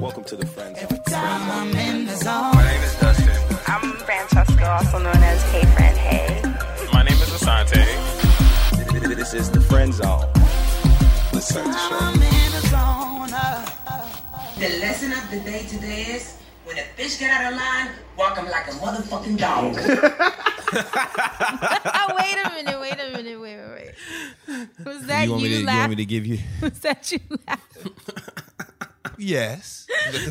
Welcome to the Friend Zone. Every time I'm in the zone. My name is Dustin. I'm Francesca, also known as Hey Friend Hey. My name is Asante. This is the Friend Zone. Let's start the show. I'm in the zone. The lesson of the day today is, when a fish get out of line, walk him like a motherfucking dog. Wait a minute. Was that you want me to give you? Was that you laughing? Yes.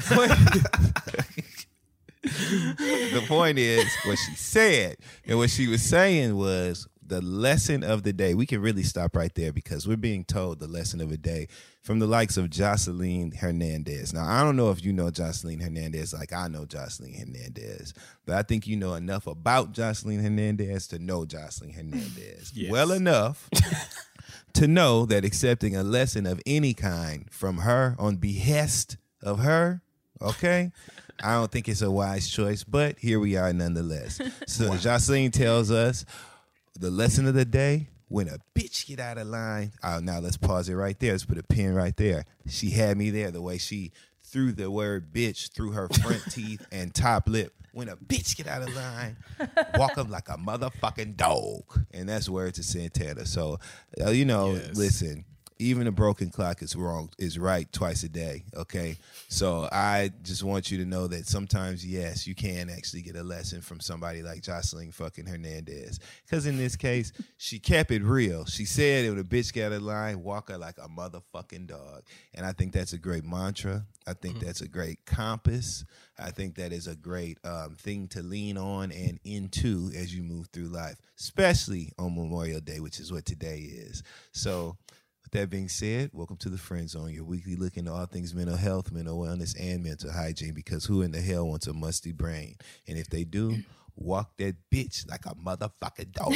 The point is what she said. And what she was saying was the lesson of the day. We can really stop right there because we're being told the lesson of the day from the likes of Jocelyn Hernandez. Now, I don't know if you know Jocelyn Hernandez like I know Jocelyn Hernandez, but I think you know enough about Jocelyn Hernandez to know Jocelyn Hernandez well enough to know that accepting a lesson of any kind from her on behest of her, okay, I don't think it's a wise choice, but here we are nonetheless. So Jocelyn tells us the lesson of the day: when a bitch get out of line. Now let's pause it right there. Let's put a pin right there. She had me there the way she threw the word bitch through her front teeth and top lip. When a bitch get out of line, walk up like a motherfucking dog. And that's word to Santana. So, listen, even a broken clock is right twice a day, okay? So I just want you to know that sometimes, yes, you can actually get a lesson from somebody like Jocelyn fucking Hernandez. Because in this case, she kept it real. She said, when a bitch got out of line, walk her like a motherfucking dog. And I think that's a great mantra. I think that's a great compass. I think that is a great thing to lean on and into as you move through life, especially on Memorial Day, which is what today is. So, that being said, welcome to the Friend Zone, your weekly look into all things mental health, mental wellness, and mental hygiene, because who in the hell wants a musty brain? And if they do, walk that bitch like a motherfucking dog.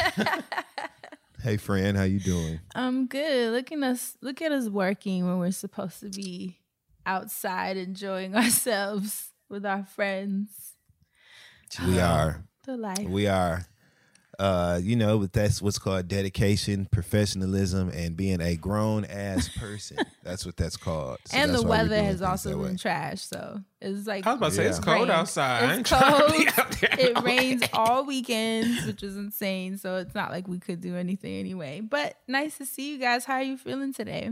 Hey, friend, how you doing? I'm good. Look at us working when we're supposed to be outside enjoying ourselves with our friends. We are. The life. We are. But that's what's called dedication, professionalism, and being a grown-ass person. That's what that's called. So and the weather has also been trash, so it's like... I was about to say, it's cold outside. It's cold. It rains all weekends, which is insane, so it's not like we could do anything anyway. But nice to see you guys. How are you feeling today?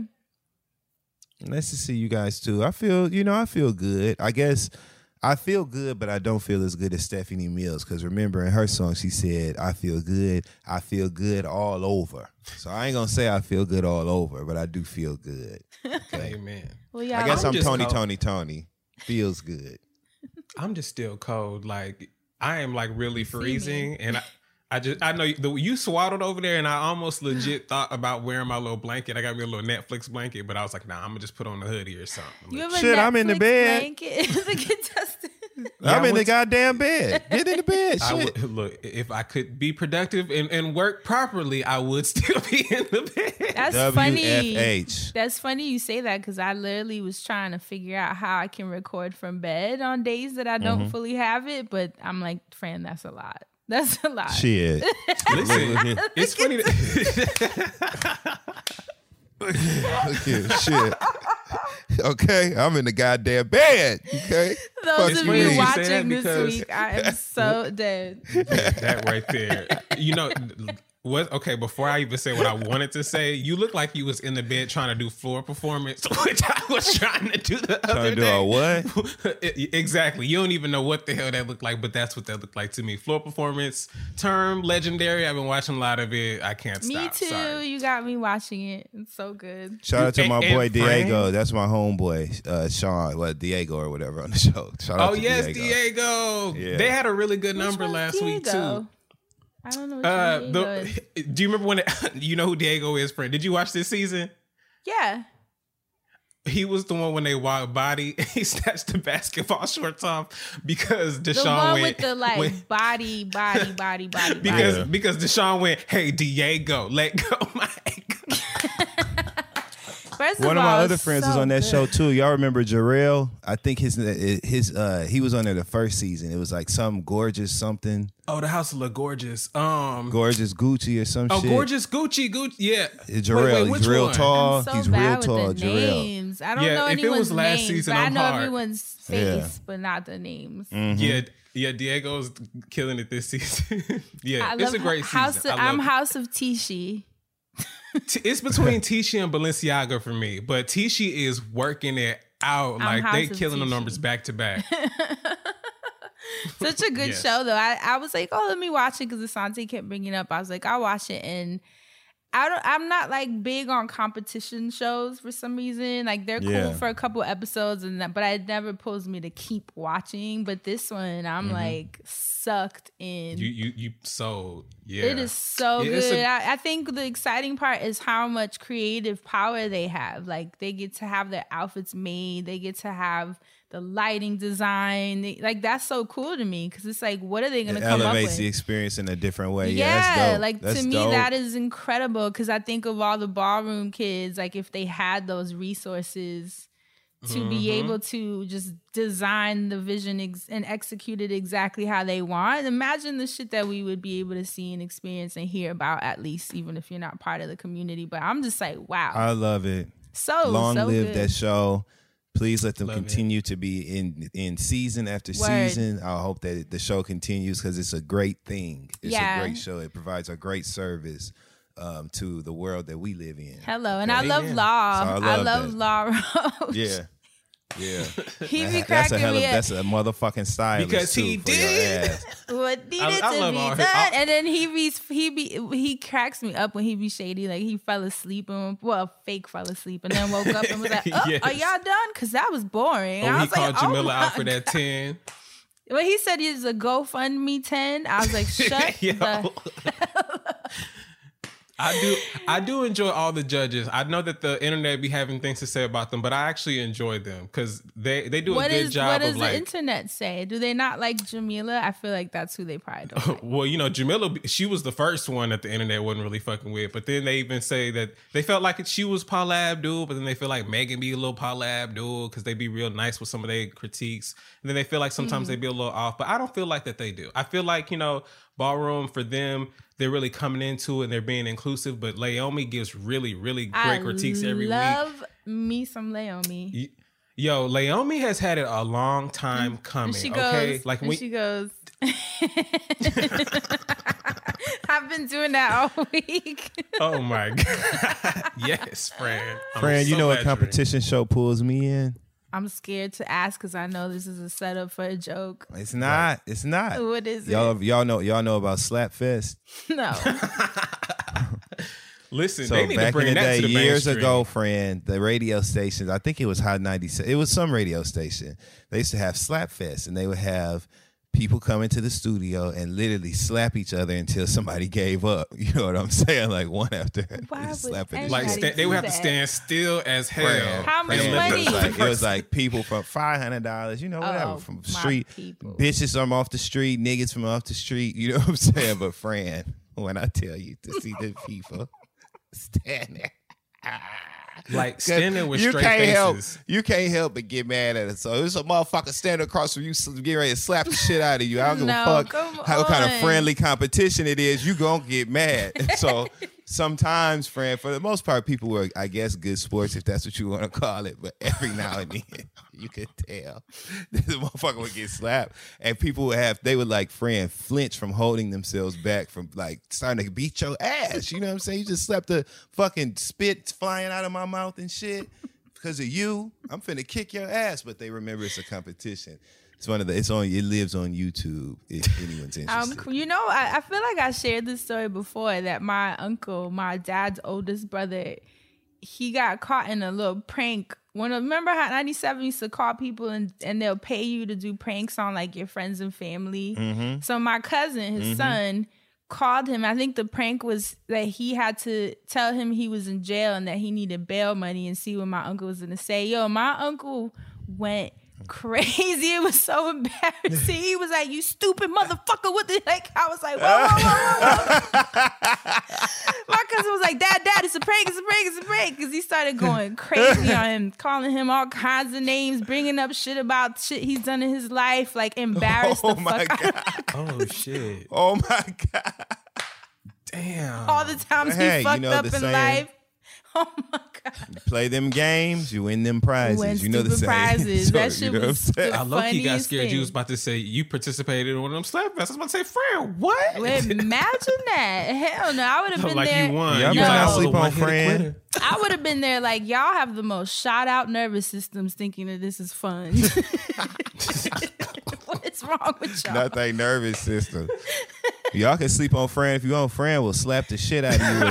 Nice to see you guys, too. I feel good. I guess... I feel good, but I don't feel as good as Stephanie Mills, because remember in her song she said, I feel good all over. So I ain't going to say I feel good all over, but I do feel good. Okay? Amen. Well, yeah, I guess I'm Tony. Feels good. I'm just still cold. Like, I am like really freezing, and I know you swaddled over there, and I almost legit thought about wearing my little blanket. I got me a little Netflix blanket, but I was like, nah, I'm gonna just put on the hoodie or something. You have a Netflix I'm in the bed. Blanket? I'm in the goddamn bed. Get in the bed. Shit. Look, if I could be productive and work properly, I would still be in the bed. That's WFH. funny. That's funny you say that, because I literally was trying to figure out how I can record from bed on days that I don't fully have it, but I'm like, Fran, that's a lot. That's a lot. Shit. Listen, it's funny. Shit. Okay, I'm in the goddamn bed. Okay. Those of you watching this because week, I am so dead. That right there. Okay, before I even say what I wanted to say, you look like you was in the bed trying to do floor performance, which I was trying to do the other day. Trying to do a what? Exactly. You don't even know what the hell that looked like, but that's what that looked like to me. Floor performance, term, legendary. I've been watching a lot of it. I can't stop. Me too. Sorry. You got me watching it. It's so good. Shout out to my boy and Diego. That's my homeboy, Sean, Diego or whatever on the show. Shout out to Diego. Yeah. They had a really good number last week too. I don't know what Diego is. Do you remember when you know who Diego is, friend? Did you watch this season? Yeah. He was the one when they walked body. He snatched the basketball shorts off because Deshaun the one went with the body. Because Deshaun went, hey Diego, let go my ankle. First One of of my all, other friends was so on that good. show too. Y'all remember Jarrell? I think he was on there the first season. It was like some gorgeous something, Oh, the house look gorgeous. gorgeous Gucci or some shit. Gorgeous Gucci. Yeah. Jarrell, which he's real one? tall. I'm so He's bad real with tall. the Jarrell. names. I don't Yeah, know if it anyone's was last names, season, but I I'm know hard. everyone's face, but not the names. Yeah, Diego's killing it this season. Yeah, I it's love a great House season. of, I love I'm it. House of Tishi. It's between Tisha and Balenciaga for me, but Tisha is working it out. I'm Like they House of killing the Tisha. numbers back to back. Such a good Yes. show, though. I was like, oh, let me watch it because Asante kept bringing it up. I was like, I'll watch it, and I'm not like big on competition shows for some reason. Like they're Yeah. cool for a couple episodes, but it never pulls me to keep watching. But this one, I'm like sucked in. You sold. Yeah, It is so Yeah, it's good. a- I think the exciting part is how much creative power they have. Like they get to have their outfits made. They get to have the lighting design. Like that's so cool to me because it's like, what are they going It to come up elevates with? the experience in a different way. Yeah, Yeah, that's dope. like That's to me dope. that is incredible because I think of all the ballroom kids, like if they had those resources to be able to just design the vision and execute it exactly how they want. Imagine the shit that we would be able to see and experience and hear about, at least even if you're not part of the community. But I'm just like, wow, I love it. so Long live good. that show. Please let them Love it. continue to be in season after Word. season. I hope that the show continues because it's a great thing. It's Yeah. a great show. It provides a great service to the world that we live in. Hello, and I Amen. love Law. So I I love love Law Roach. Yeah. Yeah. He be That's a cracking hell of, me up. that's a motherfucking stylist Because he too, for your did. ass. What needed I to love be all done, his- and then he cracks me up when he be shady. Like he fell asleep and fake fell asleep, and then woke up and was like, "Oh, Yes. are y'all done?" Because that was boring. Oh, I he was like, called Jamila my out for that God. 10. When he said he was a GoFundMe 10, I was like, "Shut Yo. the." I do enjoy all the judges. I know that the internet be having things to say about them, but I actually enjoy them because they do a good job what does of the like. internet say? Do they not like Jamila? I feel like that's who they probably don't like. Well, you know, Jamila, she was the first one that the internet wasn't really fucking with. But then they even say that they felt like she was Paula Abdul, but then they feel like Megan be a little Paula Abdul because they be real nice with some of their critiques. And then they feel like sometimes they be a little off, but I don't feel like that they do. I feel like, you know, Ballroom for them, they're really coming into it and they're being inclusive. But Laomi gives really, really great critiques every week. Love me some Laomi. Yo, Laomi has had it a long time coming. And she okay, goes, like and when she goes. I've been doing that all week. oh my god, yes, Fran. I'm Fran, you so know what glad you're competition show pulls me in? I'm scared to ask because I know this is a setup for a joke. It's not. It's not. What is it? Y'all know about Slapfest. No. Listen, So they need to back in bring the that day, to the years mainstream. ago, friend, the radio stations, I think it was Hot 97. It was some radio station. They used to have Slapfest, and they would have people come into the studio and literally slap each other until somebody gave up. You know what I'm saying? Like one after Why would slapping the Like anybody shit. they would have do to that? stand still as hell. Fran. How much And money? It was like people from $500, you know, whatever, Oh, from my street people. bitches from off the street, niggas from off the street. You know what I'm saying? But Fran, when I tell you to see the people stand there. Like standing with you straight can't faces. you can't help but get mad at it. So there's a motherfucker standing across from you, getting ready to slap the shit out of you. I don't give No, a fuck come what kind of on. friendly competition it is. You gonna get mad. So sometimes, Fran, for the most part, people were, I guess, good sports if that's what you want to call it. But every now and then, you could tell this motherfucker would get slapped, and people would like Fran flinch from holding themselves back from like starting to beat your ass. You know what I'm saying? You just slapped the fucking spit flying out of my mouth and shit because of you. I'm finna kick your ass, but they remember it's a competition. It's it lives on YouTube if anyone's interested. You know, I feel like I shared this story before that my uncle, my dad's oldest brother, he got caught in a little prank. Remember how 97 used to call people and they'll pay you to do pranks on like your friends and family? Mm-hmm. So my cousin, his son, called him. I think the prank was that he had to tell him he was in jail and that he needed bail money and see what my uncle was going to say. Yo, my uncle went crazy. It was so embarrassing. He was like, "You stupid motherfucker!" What the heck? I was like, "Whoa, whoa, whoa, whoa!" My cousin was like, "Dad, it's a prank, it's a prank, it's a prank," because he started going crazy on him, calling him all kinds of names, bringing up shit about shit he's done in his life, like embarrassed the fuck out. Oh shit! Oh my God. Damn. All the times Hey, he fucked up the in saying, life. Oh my God. You play them games, you win them prizes. Win You know the stupid saying. prizes. So, That shit you know was what I'm saying? I low-key got funniest scared. thing. You was about to say you participated in one of them slap fests. I was about to say, friend, what? Wait, imagine that. Hell no. I would have been like there. you won. Y'all You better was not like, sleep oh, on one-hitter friend. quitter. I would have been there like, y'all have the most shot out nervous systems thinking that this is fun. What is wrong with y'all? Nothing nervous system. Y'all can sleep on Fran. If you on Fran, we'll slap the shit out of you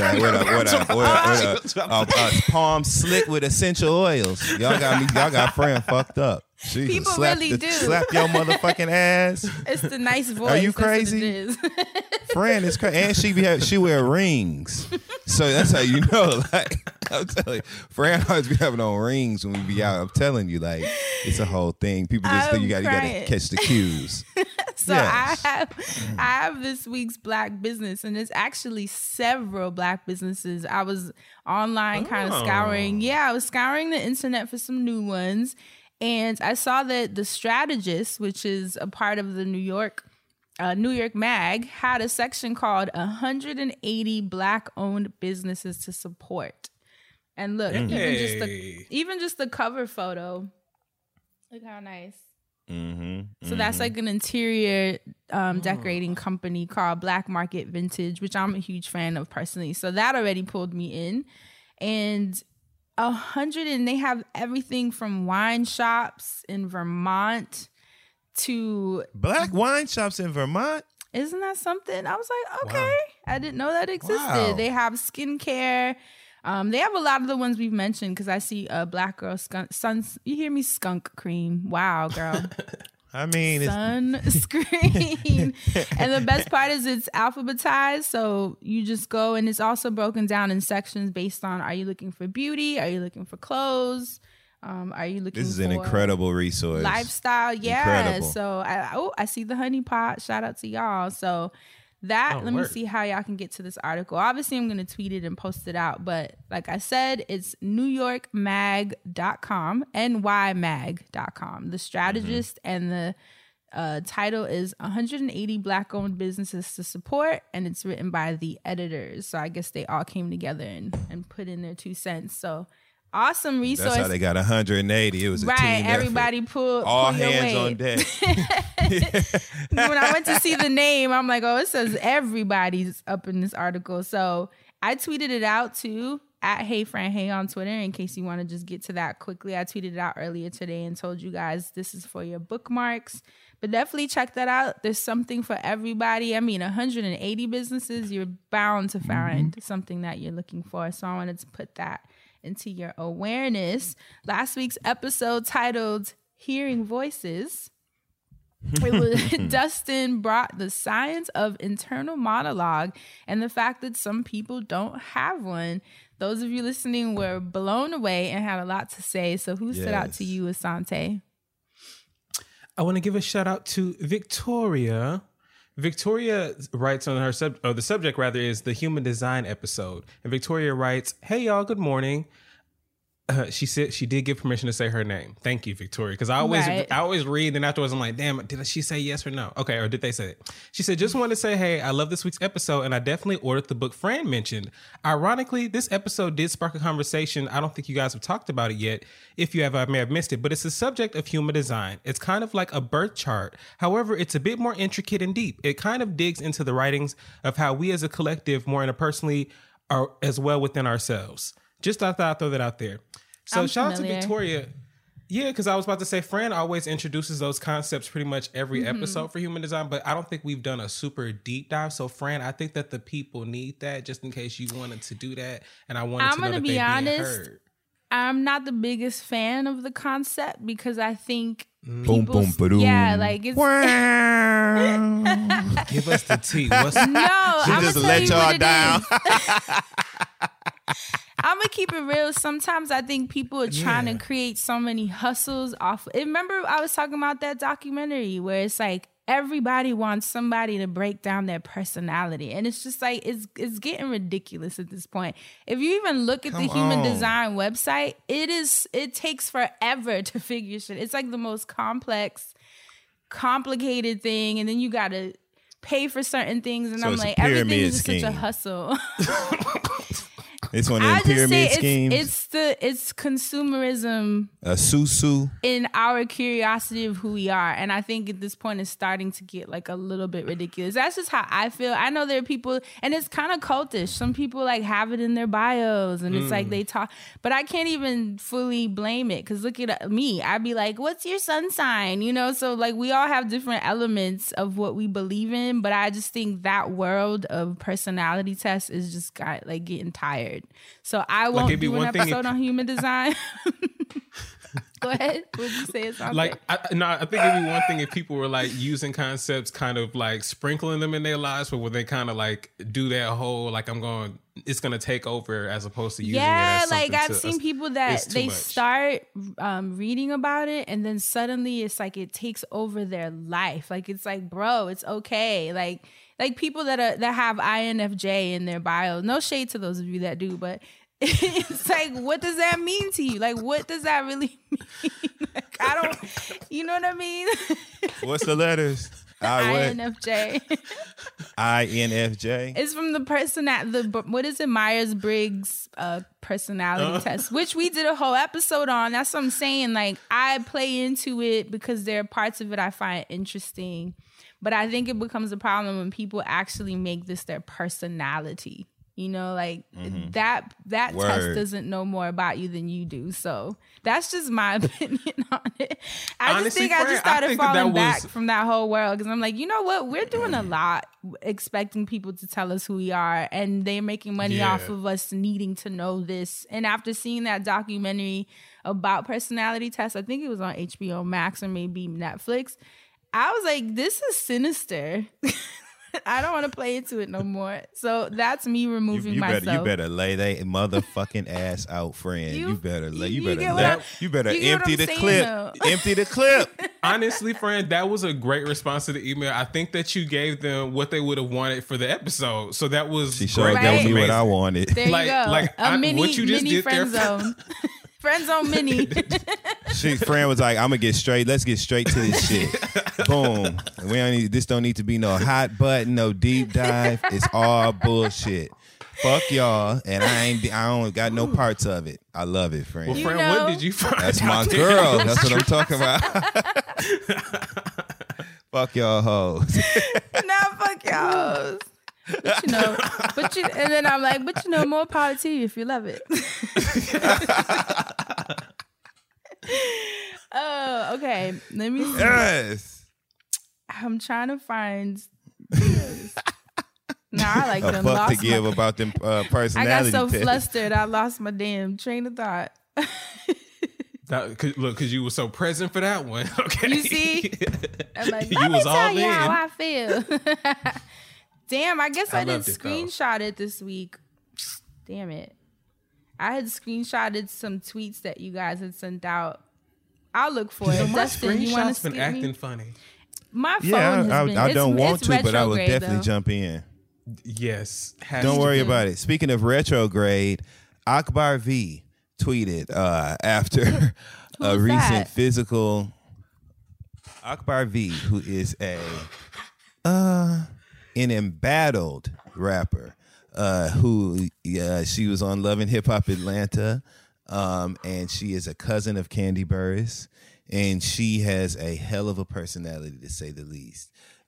with a palm slick with essential oils. Y'all got Fran fucked up. She People slap really do. Slap your motherfucking ass. It's the nice voice. Are you That's what crazy? it is. Fran is crazy, and she wear rings, so that's how you know. Like I'm telling you, Fran always be having on rings when we be out. I'm telling you, like it's a whole thing. People just think you got to crying. catch the cues. So Yes. I have this week's Black business, and it's actually several Black businesses. I was online kind of scouring. Yeah, I was scouring the internet for some new ones, and I saw that The Strategist, which is a part of the New York Mag, had a section called 180 Black-owned businesses to support. And look, even just the cover photo. Look how nice. So that's like an interior decorating company called Black Market Vintage, which I'm a huge fan of personally. So that already pulled me in. And 100, and they have everything from wine shops in Vermont to Black wine shops in Vermont. Isn't that something? I was like, okay, I didn't know that existed. Wow. They have skincare. They have a lot of the ones we've mentioned because I see Black Girl you hear me? Skunk cream. Wow, girl. I mean, Sunscreen. And the best part is it's alphabetized. So you just go, and it's also broken down in sections based on, are you looking for beauty? Are you looking for clothes? Are you looking for... this is an incredible resource. Lifestyle. Yeah. Incredible. So I see the honey pot. Shout out to y'all. So let me see how y'all can get to this article. Obviously, I'm going to tweet it and post it out. But like I said, it's NewYorkMag.com, NYMag.com. The Strategist, and the title is 180 Black-owned businesses to support, and it's written by the editors. So I guess they all came together and put in their 2 cents. So awesome resource. That's how they got 180. It was a team effort. Everybody pull all your hands weight. on deck. When I went to see the name, I'm like, oh, it says everybody's up in this article. So I tweeted it out too at HeyFranHey on Twitter in case you want to just get to that quickly. I tweeted it out earlier today and told you guys this is for your bookmarks. But definitely check that out. There's something for everybody. I mean, 180 businesses, you're bound to find something that you're looking for. So I wanted to put that into your awareness. Last week's episode titled Hearing Voices. It was Dustin brought the science of internal monologue and the fact that some people don't have one. Those of you listening were blown away and had a lot to say. So who stood out to you, Asante? I want to give a shout out to Victoria. Victoria writes on her the subject rather is the human design episode. And Victoria writes, "Hey y'all, good morning." She said she did give permission to say her name. Thank you, Victoria. Because I always read, and afterwards I'm like, damn, did she say yes or no? Okay, or did they say it? She said, just wanted to say, hey, I love this week's episode, and I definitely ordered the book Fran mentioned. Ironically, this episode did spark a conversation. I don't think you guys have talked about it yet. If you have, I may have missed it, but it's the subject of human design. It's kind of like a birth chart. However, it's a bit more intricate and deep. It kind of digs into the writings of how we as a collective more interpersonally are as well within ourselves. Just thought I'd throw that out there. So shout out to Victoria. Yeah, because I was about to say, Fran always introduces those concepts pretty much every episode for human design, but I don't think we've done a super deep dive. So Fran, I think that the people need that just in case you wanted to do that. And I wanted to know that they're being heard. I'm not the biggest fan of the concept because I think Boom, boom, ba-doom. Yeah, like it's Give us the tea. no, I'm just let y'all down. I'm gonna keep it real. Sometimes I think people are trying to create so many hustles off. Remember, I was talking about that documentary where it's like everybody wants somebody to break down their personality, and it's just like it's getting ridiculous at this point. If you even look at the Human Design website, it takes forever to figure shit. It's like the most complicated thing, and then you gotta pay for certain things, and So I'm it's a like, everything pyramid is such a scheme. hustle. It's one of them I just say pyramid schemes. it's consumerism A susu. in our curiosity of who we are, and I think at this point it's starting to get like a little bit ridiculous. That's just how I feel. I know there are people, and it's kind of cultish. Some people like have it in their bios, and it's like they talk, but I can't even fully blame it because look at me. I'd be like, "What's your sun sign?" You know, so like we all have different elements of what we believe in, but I just think that world of personality tests is just getting tired. So I won't it'd be do an one thing episode on human design. Go ahead. What did you say? Something? I think it'd be one thing if people were like using concepts, kind of like sprinkling them in their lives, but when they kind of like do that whole like it's gonna take over as opposed to using it as something I've seen people that they much. start reading about it, and then suddenly it's like it takes over their life. Like it's like, bro, it's okay. Like people that have INFJ in their bio. No shade to those of you that do, but it's like, what does that mean to you? Like, what does that really mean? Like, I don't, you know what I mean? What's the letters? INFJ. INFJ. It's from the person at what is it? Myers-Briggs personality test, which we did a whole episode on. That's what I'm saying. Like, I play into it because there are parts of it I find interesting. But I think it becomes a problem when people actually make this their personality. You know, like that test doesn't know more about you than you do. So that's just my opinion on it. I just started falling back from that whole world because I'm like, you know what? We're doing a lot expecting people to tell us who we are, and they're making money off of us needing to know this. And after seeing that documentary about personality tests, I think it was on HBO Max or maybe Netflix, I was like, this is sinister. I don't want to play into it no more. So that's me removing myself. You better lay that motherfucking ass out, friend. You better empty the clip. Empty the clip. Honestly, friend, that was a great response to the email. I think that you gave them what they would have wanted for the episode. So that was she showed me what I wanted. There you go. What you just did friend zone. Friend zone mini. Friend was like, let's get straight to this shit. Boom. This don't need to be no hot button, no deep dive. It's all bullshit. Fuck y'all, and I don't got no parts of it. I love it, friend. Well, friend, what did you find? That's my girl. That's what I'm talking about. Fuck y'all hoes. No, fuck y'all hoes. And then I'm like, more power to you if you love it. Oh, okay. Let me see. Yes. I'm trying to find this. Nah, I like them. Fuck to give about them personality I got so tests. flustered, I lost my damn train of thought. Because you were so present for that one. Okay. You see? I'm like, You let me was tell all you in. how I feel. Damn, I guess I didn't loved it, though. screenshot it this week. Damn it. I had screenshotted some tweets that you guys had sent out. I'll look for it. My Dustin, you want to screenshot's been skip acting me? funny. My phone has been. I don't want it's to, but I would retrograde, definitely though. jump in. Yes. Don't worry about it. Speaking of retrograde, Akbar V tweeted after a recent that? physical. Akbar V, who is an embattled rapper, who she was on Love and Hip Hop Atlanta, and she is a cousin of Candy Burris, and she has a hell of a personality, to say the least.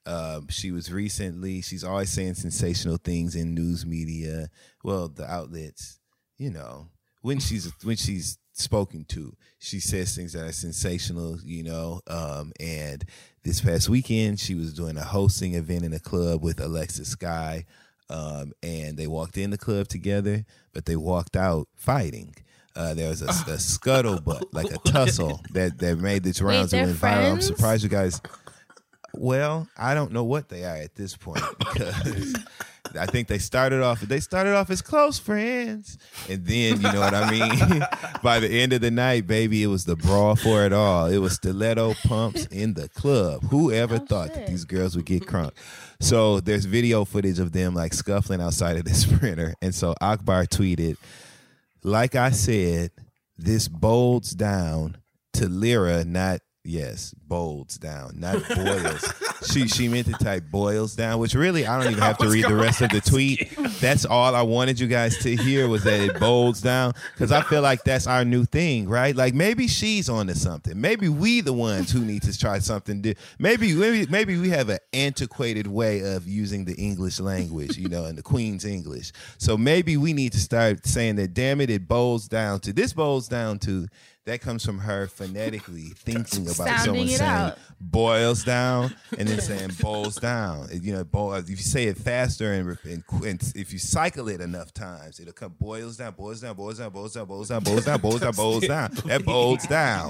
She's always saying sensational things in news media. Well, the outlets, you know, when she's spoken to, she says things that are sensational, you know. And this past weekend, she was doing a hosting event in a club with Alexis Sky, and they walked in the club together, but they walked out violent. There was a scuttlebutt, like a tussle that made its rounds and went viral. I'm surprised you guys. Well, I don't know what they are at this point because I think they started off as close friends, and then you know what I mean. By the end of the night, baby, it was the brawl for it all. It was stiletto pumps in the club. Whoever thought that these girls would get crunk? So there's video footage of them like scuffling outside of this printer, and so Akbar tweeted, "Like I said, this bolds down to Lyra, not." Yes, bolds down, not boils. She meant to type boils down, which really I don't even have to read the rest of the tweet. That's all I wanted you guys to hear was that it bolds down, because I feel like that's our new thing, right? Like maybe she's onto something. Maybe we the ones who need to try something. Maybe we have an antiquated way of using the English language, you know, and the Queen's English. So maybe we need to start saying that, damn it, it bolds down to, this bolds down to. That comes from her phonetically thinking about someone saying out. Boils down and then saying bowls down. You know, if you say it faster and if you cycle it enough times, it'll come boils down, boils down, boils down, boils down, boils down, boils down, boils down, boils down. That bolds down.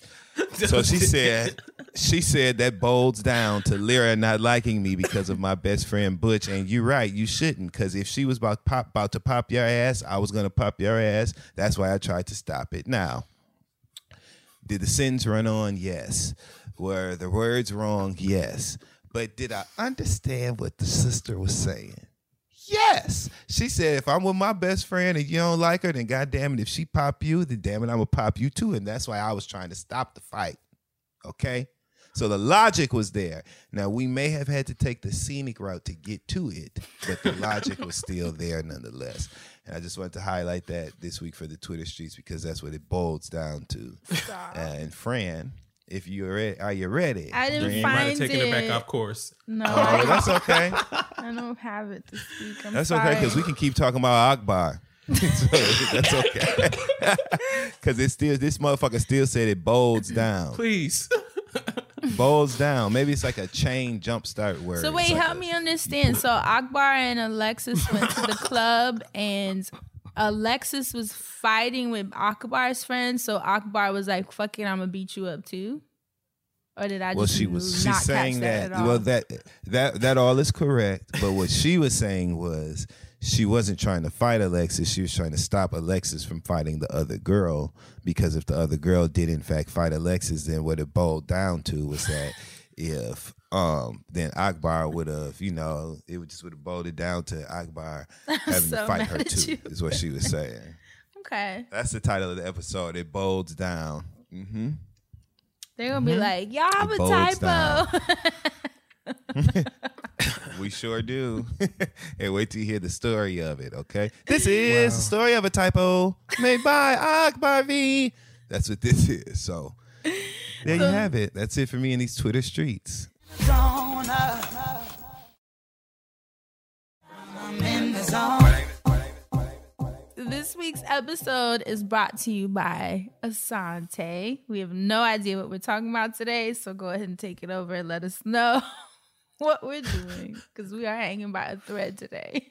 So she said that bolds down to Lyra not liking me because of my best friend Butch. And you're right, you shouldn't, because if she was about to pop your ass, I was gonna pop your ass. That's why I tried to stop it. Now, did the sins run on? Yes. Were the words wrong? Yes. But did I understand what the sister was saying? Yes. She said, if I'm with my best friend and you don't like her, then goddamn it, if she pop you, then damn it, I'm going to pop you too. And that's why I was trying to stop the fight. Okay? So the logic was there. Now, we may have had to take the scenic route to get to it, but the logic was still there nonetheless. And I just wanted to highlight that this week for the Twitter streets because that's what it boils down to. And Fran, if you're ready, are you ready? I didn't You find might have taken it back it. off course. No, Oh, that's okay. I don't have it this week. That's okay because we can keep talking about Akbar. So that's okay. Because it's still, this motherfucker still said it bolds down. Please. Bolds down. Maybe it's like a chain jumpstart word. So wait, It's like help me understand. So Akbar and Alexis went to the club, and Alexis was fighting with Akbar's friends. So Akbar was like, "Fuck it, I'm gonna beat you up too." Or did I? Well, just she's not saying catch that. that. At all? Well, that all is correct. But what she was saying was she wasn't trying to fight Alexis. She was trying to stop Alexis from fighting the other girl, because if the other girl did in fact fight Alexis, then what it boiled down to was that if then Akbar would have, you know, it would have boiled it down to Akbar having so to fight mad her at too. you. Is what she was saying. Okay, That's the title of the episode. It bolds down. Mm-hmm. they're gonna be like, "Y'all have It a bolds typo." We sure do. And wait till you hear the story of it, okay? This is the story of a typo made by Akbar V. That's what this is. So there you have it. That's it for me in these Twitter streets. Zone up. I'm in the zone. This week's episode is brought to you by Asante. We have no idea what we're talking about today, so go ahead and take it over and let us know what we're doing, because we are hanging by a thread today.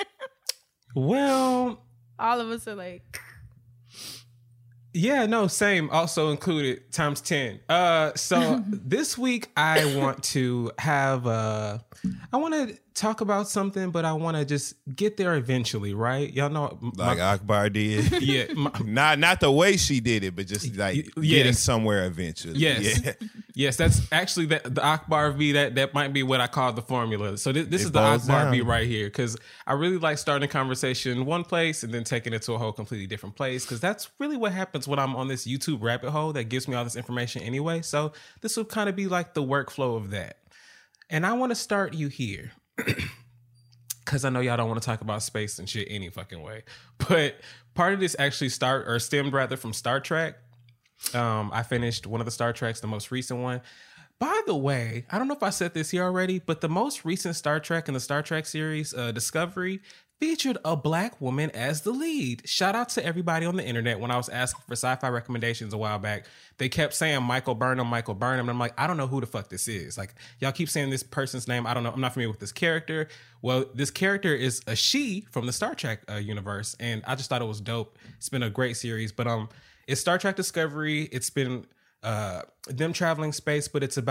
Well, All of us are like, yeah, no, same. Also included times 10. So this week I want to have I want to talk about something, but I want to just get there eventually, right? Y'all know, Like Akbar did. yeah, Not the way she did it, but just like getting somewhere eventually. yes, Yeah. yes. That's actually the Akbar V. That might be what I call the formula. So this is the boils Akbar V down. right here, because I really like starting a conversation in one place and then taking it to a whole completely different place, because that's really what happens when I'm on this YouTube rabbit hole that gives me all this information anyway. So this will kind of be like the workflow of that. And I want to start you here, because I know y'all don't want to talk about space and shit any fucking way. But part of this actually stemmed rather from Star Trek. I finished one of the Star Treks, the most recent one. By the way, I don't know if I said this here already, but the most recent Star Trek in the Star Trek series, Discovery, featured a black woman as the lead. Shout out to everybody on the internet. When I was asking for sci-fi recommendations a while back, they kept saying Michael Burnham. And I'm like, I don't know who the fuck this is. Like, y'all keep saying this person's name. I don't know. I'm not familiar with this character. Well, this character is a she from the Star Trek universe. And I just thought it was dope. It's been a great series. But it's Star Trek Discovery. It's been them traveling space, but it's about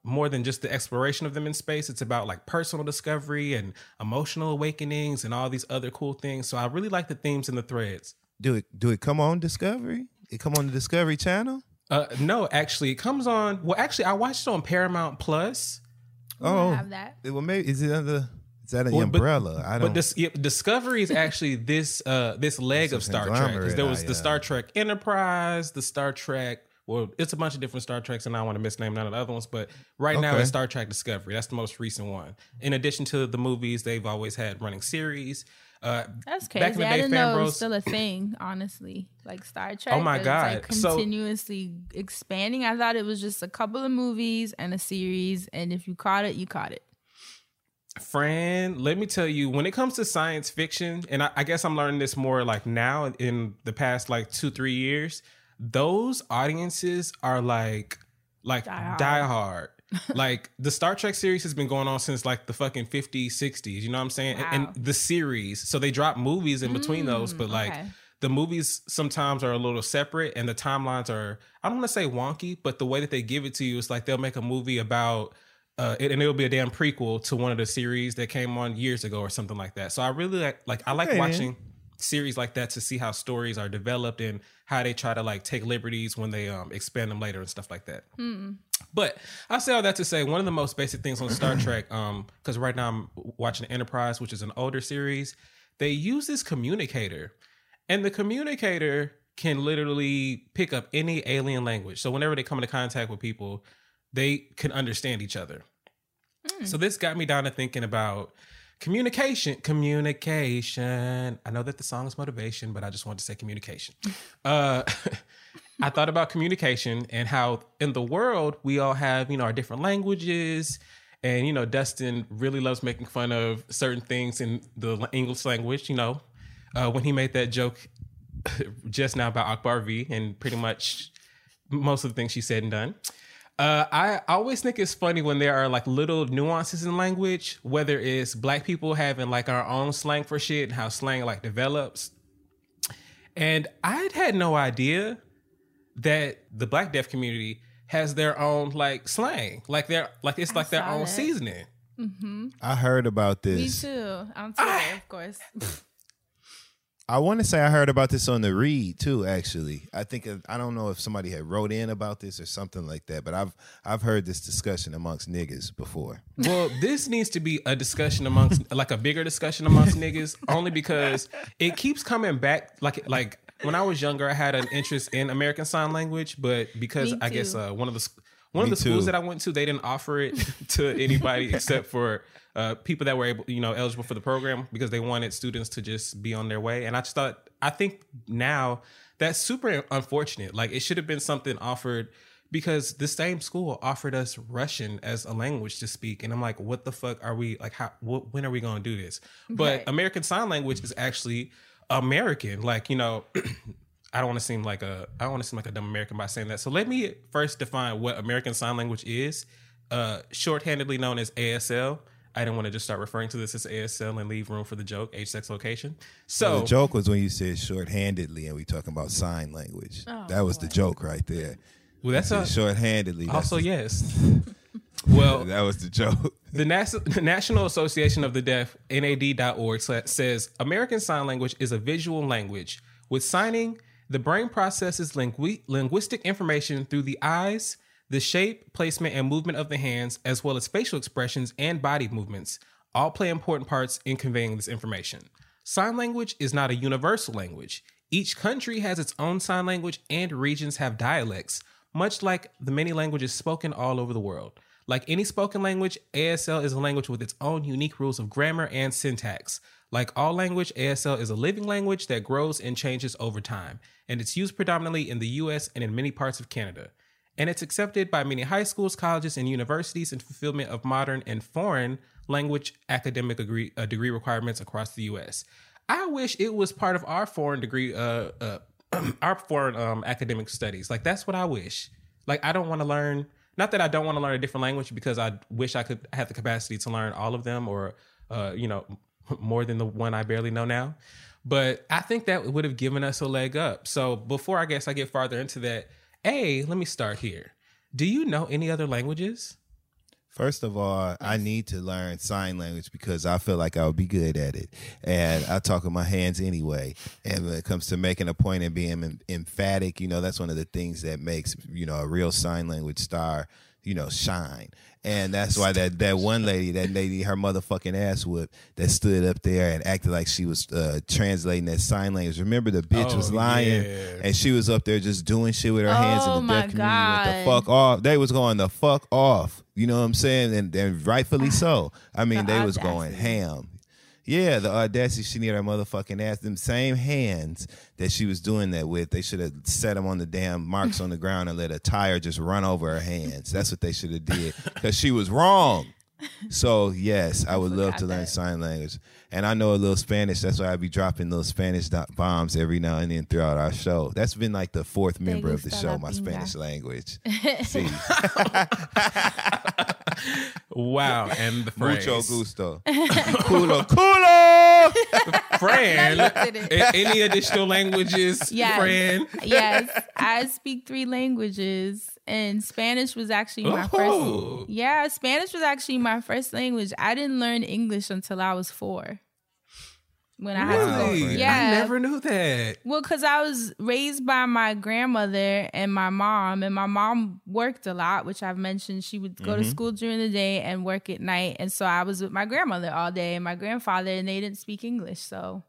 more than just the exploration of them in space. It's about like personal discovery and emotional awakenings and all these other cool things. So I really like the themes and the threads. Do it come on Discovery? It come on the Discovery Channel? No, actually, it comes on. Well, actually, I watched it on Paramount Plus. Oh, have that. Well, maybe is it under? Is that an Well, umbrella? I don't. But Discovery is actually this leg of Star Trek. 'Cause there was the Star Trek Enterprise, the Star Trek. Well, it's a bunch of different Star Treks, and I don't want to misname none of the other ones. But right now, it's Star Trek Discovery. That's the most recent one. In addition to the movies, they've always had running series. That's crazy. Back in the I day, didn't know it was Fanbros- still a thing, honestly. Like Star Trek. Oh my it's God. like So- continuously expanding. I thought it was just a couple of movies and a series, and if you caught it, you caught it. Fran, let me tell you, when it comes to science fiction, and I guess I'm learning this more like now in the past like 2-3 years, those audiences are like die hard. Like the Star Trek series has been going on since like the fucking 50s, 60s. You know what I'm saying? Wow. And the series. So they drop movies in between those, but like okay. the movies sometimes are a little separate and the timelines are, I don't want to say wonky, but the way that they give it to you is like they'll make a movie about and it'll be a damn prequel to one of the series that came on years ago or something like that. So I really like watching series like that to see how stories are developed and how they try to like take liberties when they expand them later and stuff like that. But I say all that to say one of the most basic things on Star Trek, because right now I'm watching Enterprise, which is an older series, they use this communicator, and the communicator can literally pick up any alien language. So whenever they come into contact with people, they can understand each other. So this got me down to thinking about communication. I know that the song is motivation, but I just wanted to say communication. I thought about communication and how in the world we all have, our different languages. And, Dustin really loves making fun of certain things in the English language, when he made that joke just now about Akbar V and pretty much most of the things she said and done. I always think it's funny when there are like little nuances in language, whether it's black people having like our own slang for shit and how slang like develops. And I'd had no idea that the Black deaf community has their own like slang, it's like their own seasoning. I heard about Me this. too. On Twitter, of course. I want to say I heard about this on the read too. Actually, I don't know if somebody had wrote in about this or something like that, but I've heard this discussion amongst niggas before. Well, this needs to be a discussion amongst like a bigger discussion amongst niggas, only because it keeps coming back. Like when I was younger, I had an interest in American Sign Language, but because Me I guess too. one of the schools that I went to, they didn't offer it to anybody except for people that were able, eligible for the program, because they wanted students to just be on their way. And I think now that's super unfortunate. Like it should have been something offered, because the same school offered us Russian as a language to speak. And I'm like, what the fuck are we like? When are we going to do this? But Right. American Sign Language is actually American. Like, I don't want to seem like a dumb American by saying that. So let me first define what American Sign Language is. Shorthandedly known as ASL. I didn't want to just start referring to this as ASL and leave room for the joke, age, sex, location. So The joke was when you said shorthandedly and we talking about sign language. That was the joke right there. well, that's You said shorthandedly. also that's yes. Well, that was the joke. the National Association of the Deaf, NAD.org, says American Sign Language is a visual language. With signing, the brain processes linguistic information through the eyes, the shape, placement, and movement of the hands, as well as facial expressions and body movements, all play important parts in conveying this information. Sign language is not a universal language. Each country has its own sign language, and regions have dialects, much like the many languages spoken all over the world. Like any spoken language, ASL is a language with its own unique rules of grammar and syntax. Like all language, ASL is a living language that grows and changes over time, and it's used predominantly in the US and in many parts of Canada. And it's accepted by many high schools, colleges, and universities in fulfillment of modern and foreign language academic degree requirements across the US. I wish it was part of our foreign degree, our foreign academic studies. Like, that's what I wish. Like, I don't want to learn, not that I don't want to learn a different language, because I wish I could have the capacity to learn all of them, or, more than the one I barely know now. But I think that would have given us a leg up. So before I get farther into that, let me start here. Do you know any other languages? First of all, I need to learn sign language because I feel like I would be good at it. And I talk with my hands anyway. And when it comes to making a point and being emphatic, that's one of the things that makes, a real sign language star, shine. And that's why that one lady, her motherfucking ass whipped that stood up there and acted like she was translating that sign language. Remember, the bitch was lying and she was up there just doing shit with her hands in the deaf community. Went the fuck off. They was going the fuck off. You know what I'm saying? And rightfully so. I mean, they was going ham. Yeah, the audacity. She needed her motherfucking ass. Them same hands that she was doing that with, they should have set them on the damn marks on the ground and let a tire just run over her hands. That's what they should have did because she was wrong. So, yes, I would love to learn sign language. And I know a little Spanish. That's why I be dropping little Spanish bombs every now and then throughout our show. That's been like the fourth member of the show, my Spanish language. See? Wow. And the phrase. Mucho gusto. Culo. Fran. Any additional languages, Yes. Fran? Yes, I speak 3 languages, and Spanish was actually my Oh. first. Yeah, Spanish was actually my first language. I didn't learn English until I was 4. When I had to go. Really? Yeah. I never knew that. Well, because I was raised by my grandmother and my mom worked a lot, which I've mentioned. She would go to school during the day and work at night. And so I was with my grandmother all day and my grandfather, and they didn't speak English. So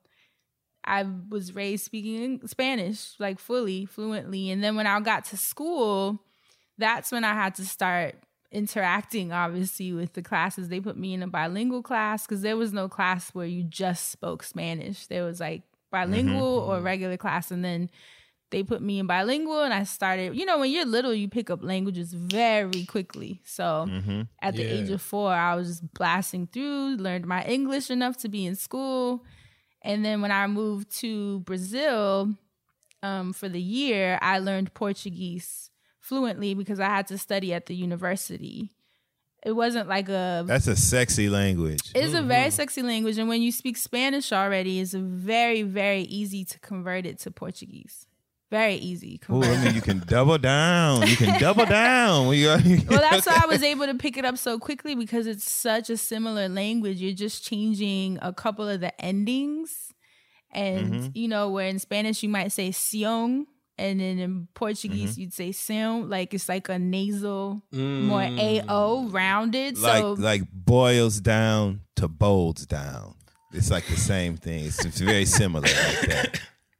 I was raised speaking Spanish, like fluently. And then when I got to school, that's when I had to start interacting, obviously, with the classes. They put me in a bilingual class because there was no class where you just spoke Spanish. There was like bilingual or regular class, and then they put me in bilingual, and I started, when you're little, you pick up languages very quickly. So at the age of 4, I was just blasting through, learned my English enough to be in school. And then when I moved to Brazil for the year, I learned Portuguese fluently because I had to study at the university. It wasn't like That's a sexy language. It's a very sexy language. And when you speak Spanish already, it's very, very easy to convert it to Portuguese. Very easy. Oh, I mean, you can double down. You can double down. Well, that's why I was able to pick it up so quickly because it's such a similar language. You're just changing a couple of the endings. And, where in Spanish you might say sión. And then in Portuguese, you'd say "sim," like it's like a nasal, more AO, rounded. Like boils down to bolds down. It's like the same thing. It's very similar like that.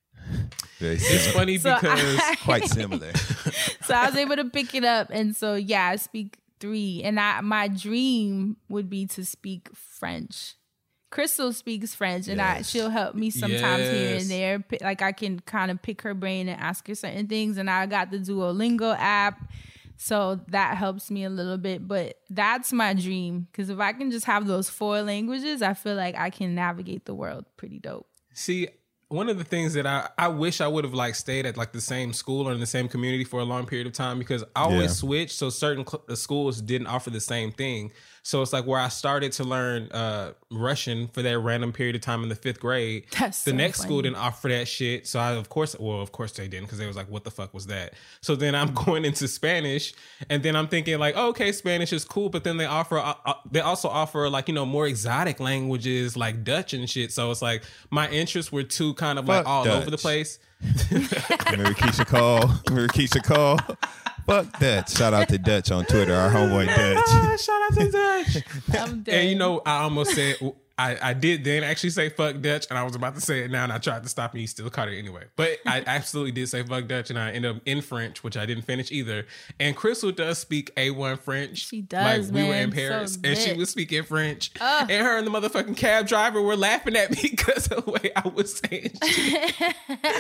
Very similar. It's funny because quite similar. So I was able to pick it up, and so I speak 3. And my dream would be to speak French. Crystal speaks French, and she'll help me sometimes here and there. Like I can kind of pick her brain and ask her certain things. And I got the Duolingo app, so that helps me a little bit. But that's my dream, because if I can just have those 4 languages, I feel like I can navigate the world pretty dope. See, one of the things that I wish I would have like stayed at like the same school or in the same community for a long period of time, because I always switched. So certain schools didn't offer the same thing. So it's like where I started to learn Russian for that random period of time in the 5th grade. That's the so next funny. school didn't offer that shit. So of course they didn't, because they was like, what the fuck was that? So then I'm going into Spanish, and then I'm thinking like, oh, okay, Spanish is cool, but then they also offer like, more exotic languages like Dutch and shit. So it's like my interests were too kind of like all over the place. Remember Keisha Cole? Fuck Dutch. Shout out to Dutch on Twitter, our homeboy Dutch. Shout out to Dutch. I'm dead. And I almost said, I did then actually say fuck Dutch, and I was about to say it now, and I tried to stop, and you still caught it anyway. But I absolutely did say fuck Dutch, and I ended up in French, which I didn't finish either. And Crystal does speak A1 French. She does, Like we were man. in Paris, So and she lit. was speaking French. And her and the motherfucking cab driver were laughing at me because of the way I was saying shit.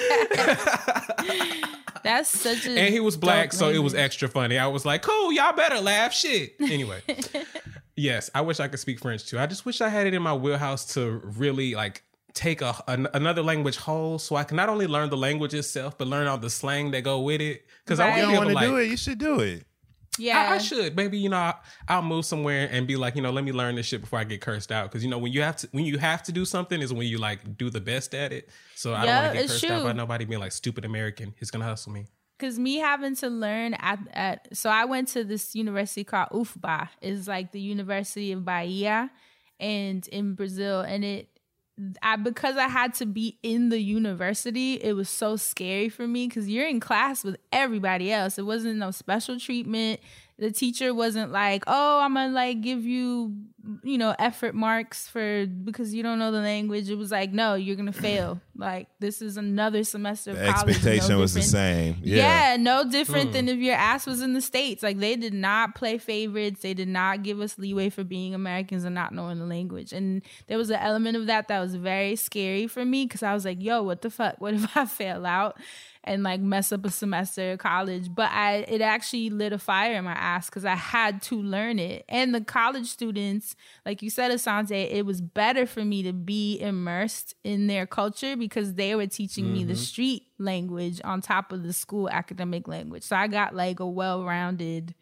That's such a And he was black, dope so it was language. extra funny. I was like, cool, y'all better laugh. Shit. Anyway. Yes, I wish I could speak French too. I just wish I had it in my wheelhouse to really like take another language whole, so I can not only learn the language itself, but learn all the slang that go with it. Because Right. I You want don't to want to like, do it, you should do it. Yeah. I should. Maybe, I'll move somewhere and be like, let me learn this shit before I get cursed out. Because, when you have to do something is when you like do the best at it. So I don't want to get it's cursed out true. by nobody being like, stupid American. He's going to hustle me. because me having to learn so I went to this university called UFBA. It's like the University of Bahia, and in Brazil, and because I had to be in the university, it was so scary for me because you're in class with everybody else. It wasn't no special treatment. The teacher wasn't like, oh, I'm gonna like give you, effort marks because you don't know the language. It was like, no, you're gonna fail. Like, this is another semester of college. Expectation was the same. Yeah, no different than if your ass was in the States. Like, they did not play favorites. They did not give us leeway for being Americans and not knowing the language. And there was an element of that was very scary for me because I was like, yo, what the fuck? What if I fail out and like mess up a semester of college? But it actually lit a fire in my ass because I had to learn it. And the college students, like you said, Asante, it was better for me to be immersed in their culture because they were teaching me the street language on top of the school academic language. So I got like a well-rounded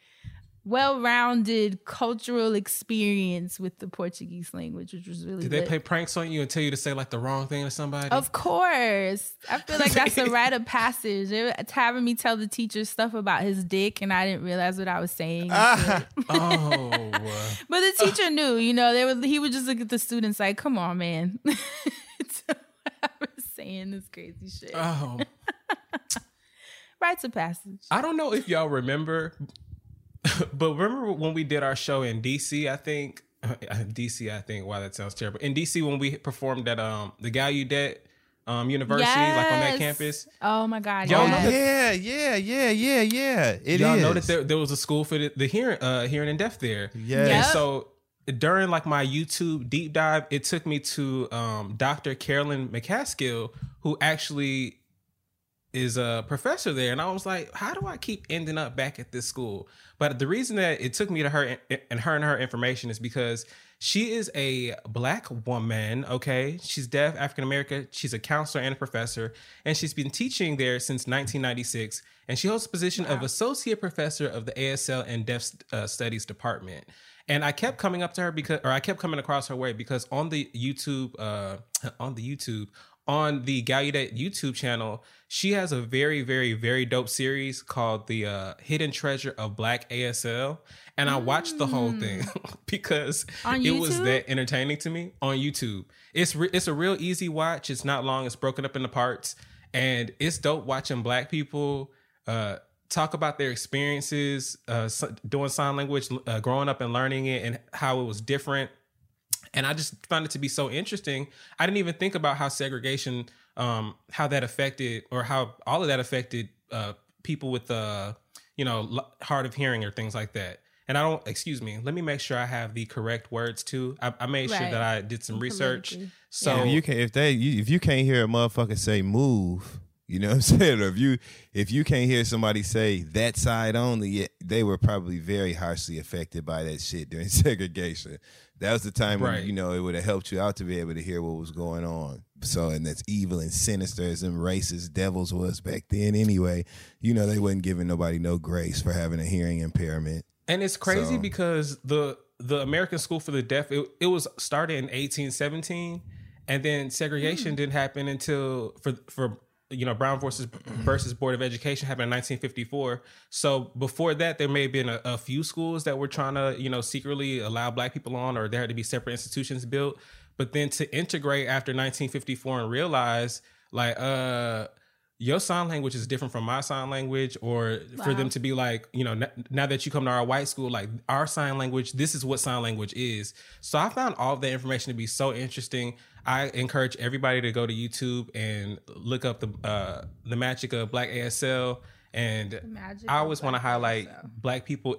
cultural experience with the Portuguese language, which was really Did they play pranks on you and tell you to say like the wrong thing to somebody? Of course. I feel like that's a rite of passage. They were having me tell the teacher stuff about his dick and I didn't realize what I was saying. Oh. But the teacher knew, he would just look at the students like, come on, man. So I was saying this crazy shit. Oh. Rites of passage. I don't know if y'all remember, but remember when we did our show in DC, I think, wow, that sounds terrible. In DC, when we performed at the Gallaudet University, like on that campus. Oh my God. Y'all Yeah. know that there was a school for the hearing and deaf there. Yeah. Yep. And so during like my YouTube deep dive, it took me to Dr. Carolyn McCaskill, who actually is a professor there. And I was like, how do I keep ending up back at this school? But the reason that it took me to her and her information is because she is a Black woman, okay? She's deaf, African American. She's a counselor and a professor. And she's been teaching there since 1996. And she holds the position of associate professor of the ASL and Deaf Studies Department. And I kept coming up to her I kept coming across her way because on the Gallaudet YouTube channel, she has a very, very, very dope series called The Hidden Treasure of Black ASL. And I watched the whole thing because it was that entertaining to me on YouTube. It's a real easy watch. It's not long. It's broken up into parts. And it's dope watching Black people talk about their experiences doing sign language, growing up and learning it and how it was different. And I just found it to be so interesting. I didn't even think about how segregation, how that affected, or how all of that affected people with, hard of hearing or things like that. And let me make sure I have the correct words too. I made sure that I did some research. So if you can't hear a motherfucker say move, you know what I'm saying? Or if you can't hear somebody say that side only, they were probably very harshly affected by that shit during segregation. That was the time when, it would have helped you out to be able to hear what was going on. So, and that's evil and sinister as them racist devils was back then anyway. They wasn't giving nobody no grace for having a hearing impairment. And it's crazy because the American School for the Deaf, it was started in 1817, and then segregation didn't happen until for Brown versus Board of Education happened in 1954. So before that, there may have been a few schools that were trying to, secretly allow Black people on, or there had to be separate institutions built. But then to integrate after 1954 and realize like, your sign language is different from my sign language, or for them to be like, now that you come to our white school, like our sign language, this is what sign language is. So I found all of that information to be so interesting. I encourage everybody to go to YouTube and look up the magic of Black ASL. And I always want to highlight Black people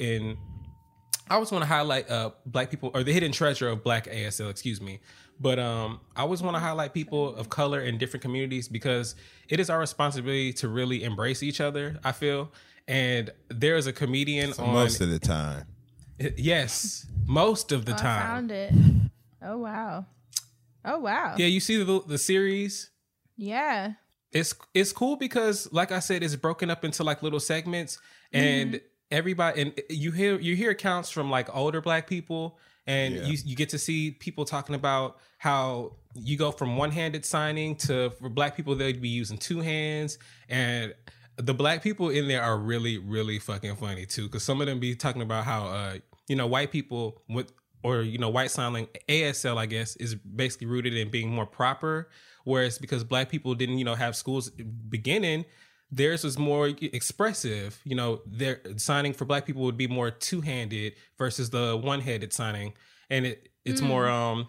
Black people, or the hidden treasure of Black ASL, excuse me. But I always want to highlight people of color in different communities because it is our responsibility to really embrace each other, I feel. And there is a comedian most of the time. Yes, most of the time. I found it. Oh, wow. Yeah, you see the series? Yeah. It's cool because, like I said, it's broken up into like little segments, and everybody, and you hear accounts from like older Black people. And you get to see people talking about how you go from one-handed signing to, for Black people, they'd be using two hands. And the black people in there are really, really fucking funny too. Because some of them be talking about how, white people white sign language, ASL, I guess, is basically rooted in being more proper. Whereas because black people didn't, have schools beginning, theirs was more expressive. Their signing for black people would be more two-handed versus the one-handed signing. And it's more,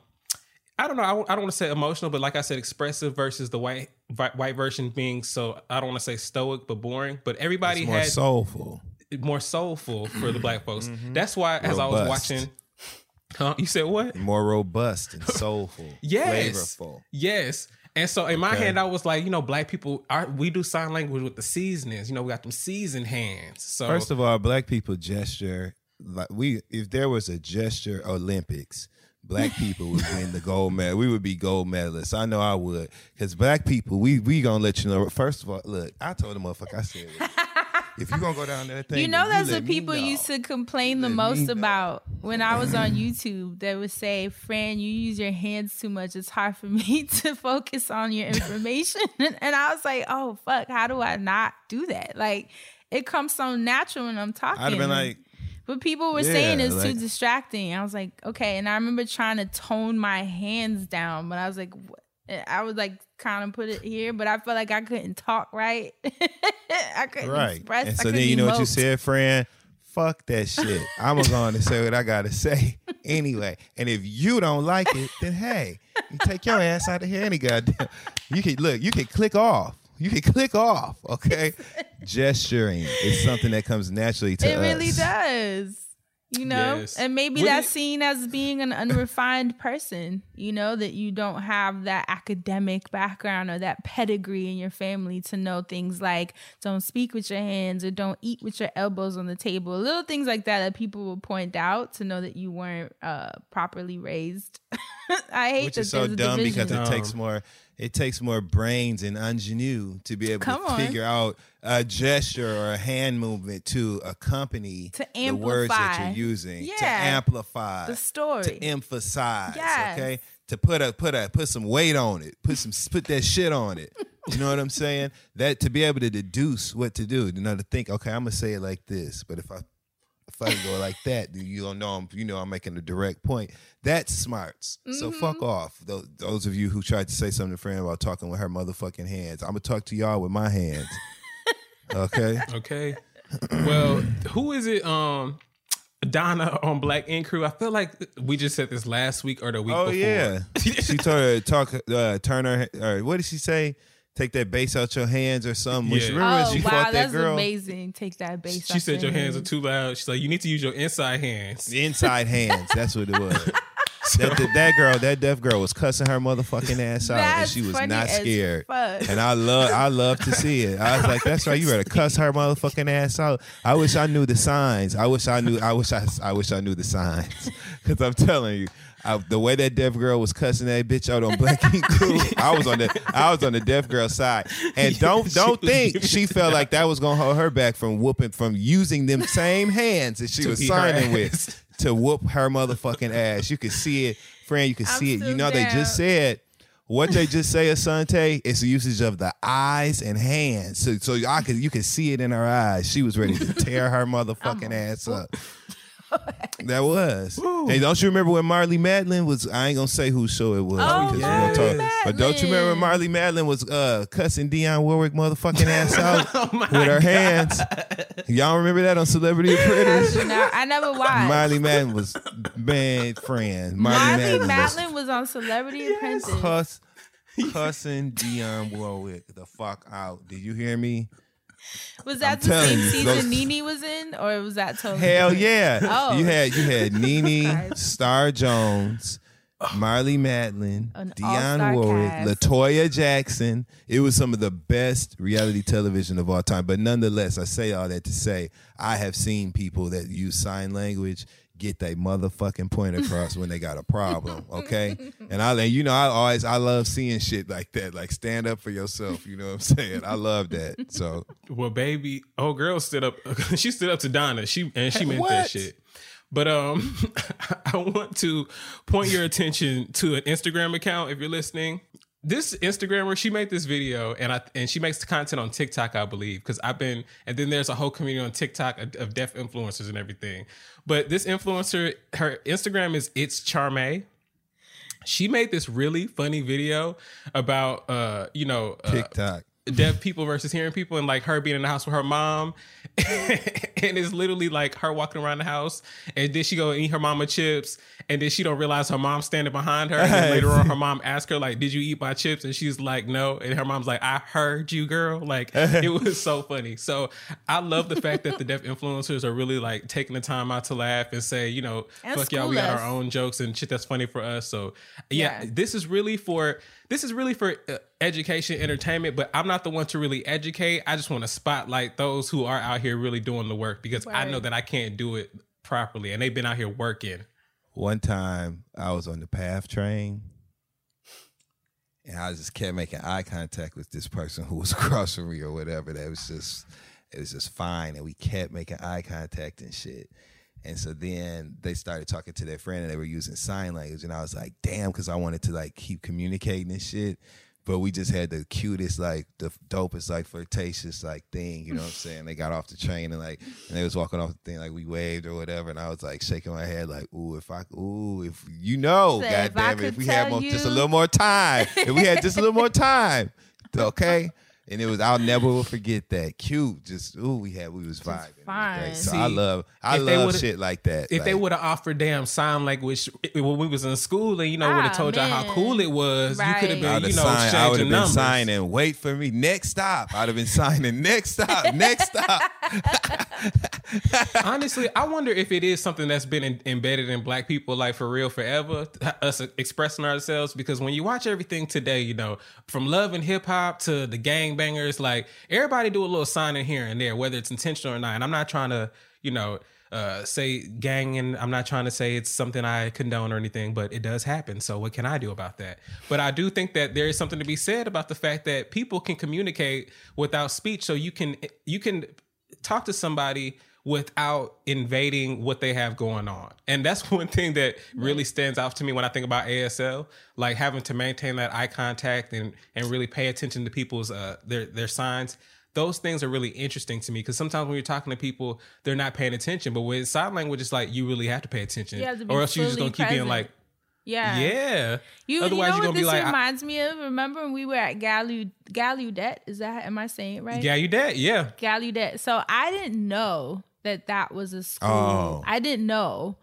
I don't know. I don't want to say emotional, but like I said, expressive versus the white version being so, I don't want to say stoic, but boring. But everybody It's more had soulful. more soulful for the black folks. That's why as I was Robust. watching, you said what? More robust and soulful. Yes. Flavorful. Yes. And so in my Okay. hand, I was like, black people, we do sign language with the seasonings. We got them seasoned hands. So First of all, black people gesture like if there was a gesture Olympics, black people would win the gold medal. We would be gold medalists. I know I would. Because black people, we gonna let you know. First of all, look, I told the motherfucker, I said, if you gonna go down that thing, that's let what me people know. used to complain the Let most me know. about when I was on YouTube. They would say, Fran, you use your hands too much. It's hard for me to focus on your information. And I was like, oh, fuck, how do I not do that? Like, it comes so natural when I'm talking. I'd have been like, But people were Yeah, saying it's too like- distracting. I was like, okay. And I remember trying to tone my hands down, but I was like, I would like kind of put it here, but I felt like I couldn't talk right. I couldn't right. express. And I so couldn't then you know what you emote. said, Fran? Fuck that shit. I'm going to go on and say what I got to say anyway. And if you don't like it, then hey, you take your ass out of here any goddamn. You can click off. You can click off, okay? Gesturing is something that comes naturally to It us. really does. Yes. And maybe Would that's it- seen as being an unrefined person, that you don't have that academic background or that pedigree in your family to know things like don't speak with your hands or don't eat with your elbows on the table. Little things like that people will point out to know that you weren't properly raised. I hate Which that is so there's a dumb division. because it takes more brains and ingenue to be able Come to on. figure out a gesture or a hand movement to accompany To the words that amplify. you're using, to Yeah. amplify The story. to emphasize, Yes. okay, to put some weight on it, put that shit on it. You know what I'm saying? That to be able to deduce what to do, to think, okay, I'm gonna say it like this, but if I go like that, then you don't know I'm making a direct point. That's smarts. So fuck off. Those of you who tried to say something to Fran about talking with her motherfucking hands. I'm gonna talk to y'all with my hands. Okay? Okay. Well, who is it? Donna on Black Ink Crew. I feel like we just said this last week or the week Oh before. yeah. She told her to turn her or what did she say? Take that bass out your hands or something. When Yeah. she, remember when Oh she wow, fought that that's girl? amazing. Take that bass. She said your hands are too loud. She's like, you need to use your inside hands. The inside hands. That's what it was. That deaf girl was cussing her motherfucking ass out, and That's she was funny not as scared. fuck. And I love to see it. I was like, that's right. You better cuss her motherfucking ass out. I wish I knew the signs. I wish I knew the signs. Because I'm telling you, the way that deaf girl was cussing that bitch out on Black Ink Crew, I was on the deaf girl side. And don't think she felt like that was gonna hold her back from using them same hands that she To was beat her signing ass. with to whoop her motherfucking ass. You can see it, Fran. You can I'm see it. so You know they down. just said. What they just say, Asante, is the usage of the eyes and hands. So you can see it in her eyes. She was ready to tear her motherfucking ass up. That was. Hey, don't you remember when Marley Madeline was? I ain't gonna say whose show it was. Oh, because we Marley gonna talk. But don't you remember when Marley Madeline was cussing Dionne Warwick motherfucking ass out with her hands? Y'all remember that on Celebrity Apprentice? I never watched. Marley Madeline was bad friend. Marley was Madeline was on Celebrity Apprentice. cussing Dionne Warwick the fuck out. Did you hear me? Was that the telling same you, season those- Nene was in, or was that totally Hell different? yeah. Oh. You had Nene, Christ. Star Jones, Marley Madeline, An Dionne all-star Warwick, cast. LaToya Jackson. It was some of the best reality television of all time. But nonetheless, I say all that to say I have seen people that use sign language get their motherfucking point across when they got a problem, okay? And I love seeing shit like that, like stand up for yourself, you know what I'm saying? I love that. So Well, baby, girl stood up. She stood up to Donna. She meant that what? shit. But I want to point your attention to an Instagram account if you're listening. this Instagrammer, she made this video and she makes the content on TikTok, I believe, because and then there's a whole community on TikTok of deaf influencers and everything. But this influencer, her Instagram is It's Charmaine. She made this really funny video about, TikTok. deaf people versus hearing people, and like her being in the house with her mom, and it's literally like her walking around the house, and then she go eat her mama chips, and then she don't realize her mom's standing behind her, and then later on her mom asks her like, did you eat my chips? And she's like, no, and her mom's like, I heard you, girl. Like, it was so funny. So I love the fact that the deaf influencers are really like taking the time out to laugh and say, And fuck y'all, we got school us. our own jokes and shit that's funny for us. So yeah. This is really for education, entertainment, but I'm not the one to really educate. I just want to spotlight those who are out here really doing the work, because I know that I can't do it properly, and they've been out here working. One time I was on the PATH train, and I just kept making eye contact with this person who was across from me or whatever. It was just fine, and we kept making eye contact and shit. And so then they started talking to their friend, and they were using sign language, and I was like, damn, because I wanted to like keep communicating and shit. But we just had the cutest, like the dopest, like flirtatious, like thing. You know what I'm saying? They got off the train and they was walking off the thing, like we waved or whatever. And I was like shaking my head, like, if you know, Said, goddamn it, if we had tell just a you. little more time, okay. And it was, I'll never will forget that. Cute, just we was vibing. It was fine. great. So See, I love shit like that. If they Like, would have offered damn sign language when we was in school, and would have told y'all how man. cool it was, you could have Right. I been, would have I would exchanging have been numbers. signing. Wait for me. Next stop. I'd have been signing. Next stop. Next stop. Honestly, I wonder if it is something that's been embedded in Black people, like for real, forever. Us expressing ourselves, because when you watch everything today, from Love and Hip Hop to the gangbangers, like everybody do a little signing here and there, whether it's intentional or not. And I'm not trying to, say ganging. I'm not trying to say it's something I condone or anything, but it does happen. So what can I do about that? But I do think that there is something to be said about the fact that people can communicate without speech. So you can talk to somebody without invading what they have going on. And that's one thing that really stands out to me when I think about ASL, like having to maintain that eye contact and really pay attention to people's their signs. Those things are really interesting to me, because sometimes when you're talking to people, they're not paying attention. But with sign language, it's like you really have to pay attention, You have to be or else you're just fully gonna keep being present. like, Yeah. yeah. You Otherwise, know you're what gonna be this like, reminds me of? Remember when we were at Gallaudet? Am I saying it right? yeah, you dead, yeah. Gallaudet. So I didn't know that was a school. Oh. I didn't know.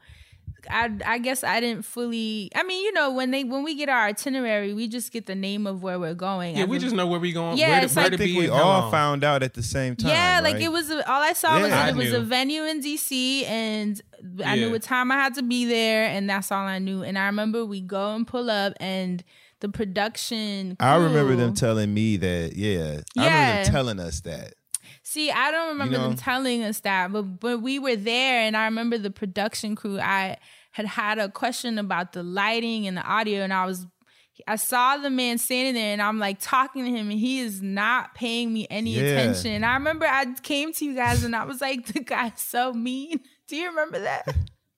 I guess I didn't fully. I mean, when we get our itinerary, we just get the name of where we're going. Yeah, we just know where we going. Yeah, where it's to, like- where I to think be. we and how all long. found out at the same time. Yeah, like right? it was. All I saw was Yeah. that it was I a knew. venue in DC, and I knew Yeah. what time I had to be there, and that's all I knew. And I remember we go and pull up, and the production. I remember crew- them telling me that. Yeah, I remember Yeah. them telling us that. See, I don't remember them know? telling us that, but we were there, and I remember the production crew. I had a question about the lighting and the audio, and I saw the man standing there, and I'm like talking to him, and he is not paying me any Yeah. attention. And I remember I came to you guys, and I was like, the guy's so mean. Do you remember that?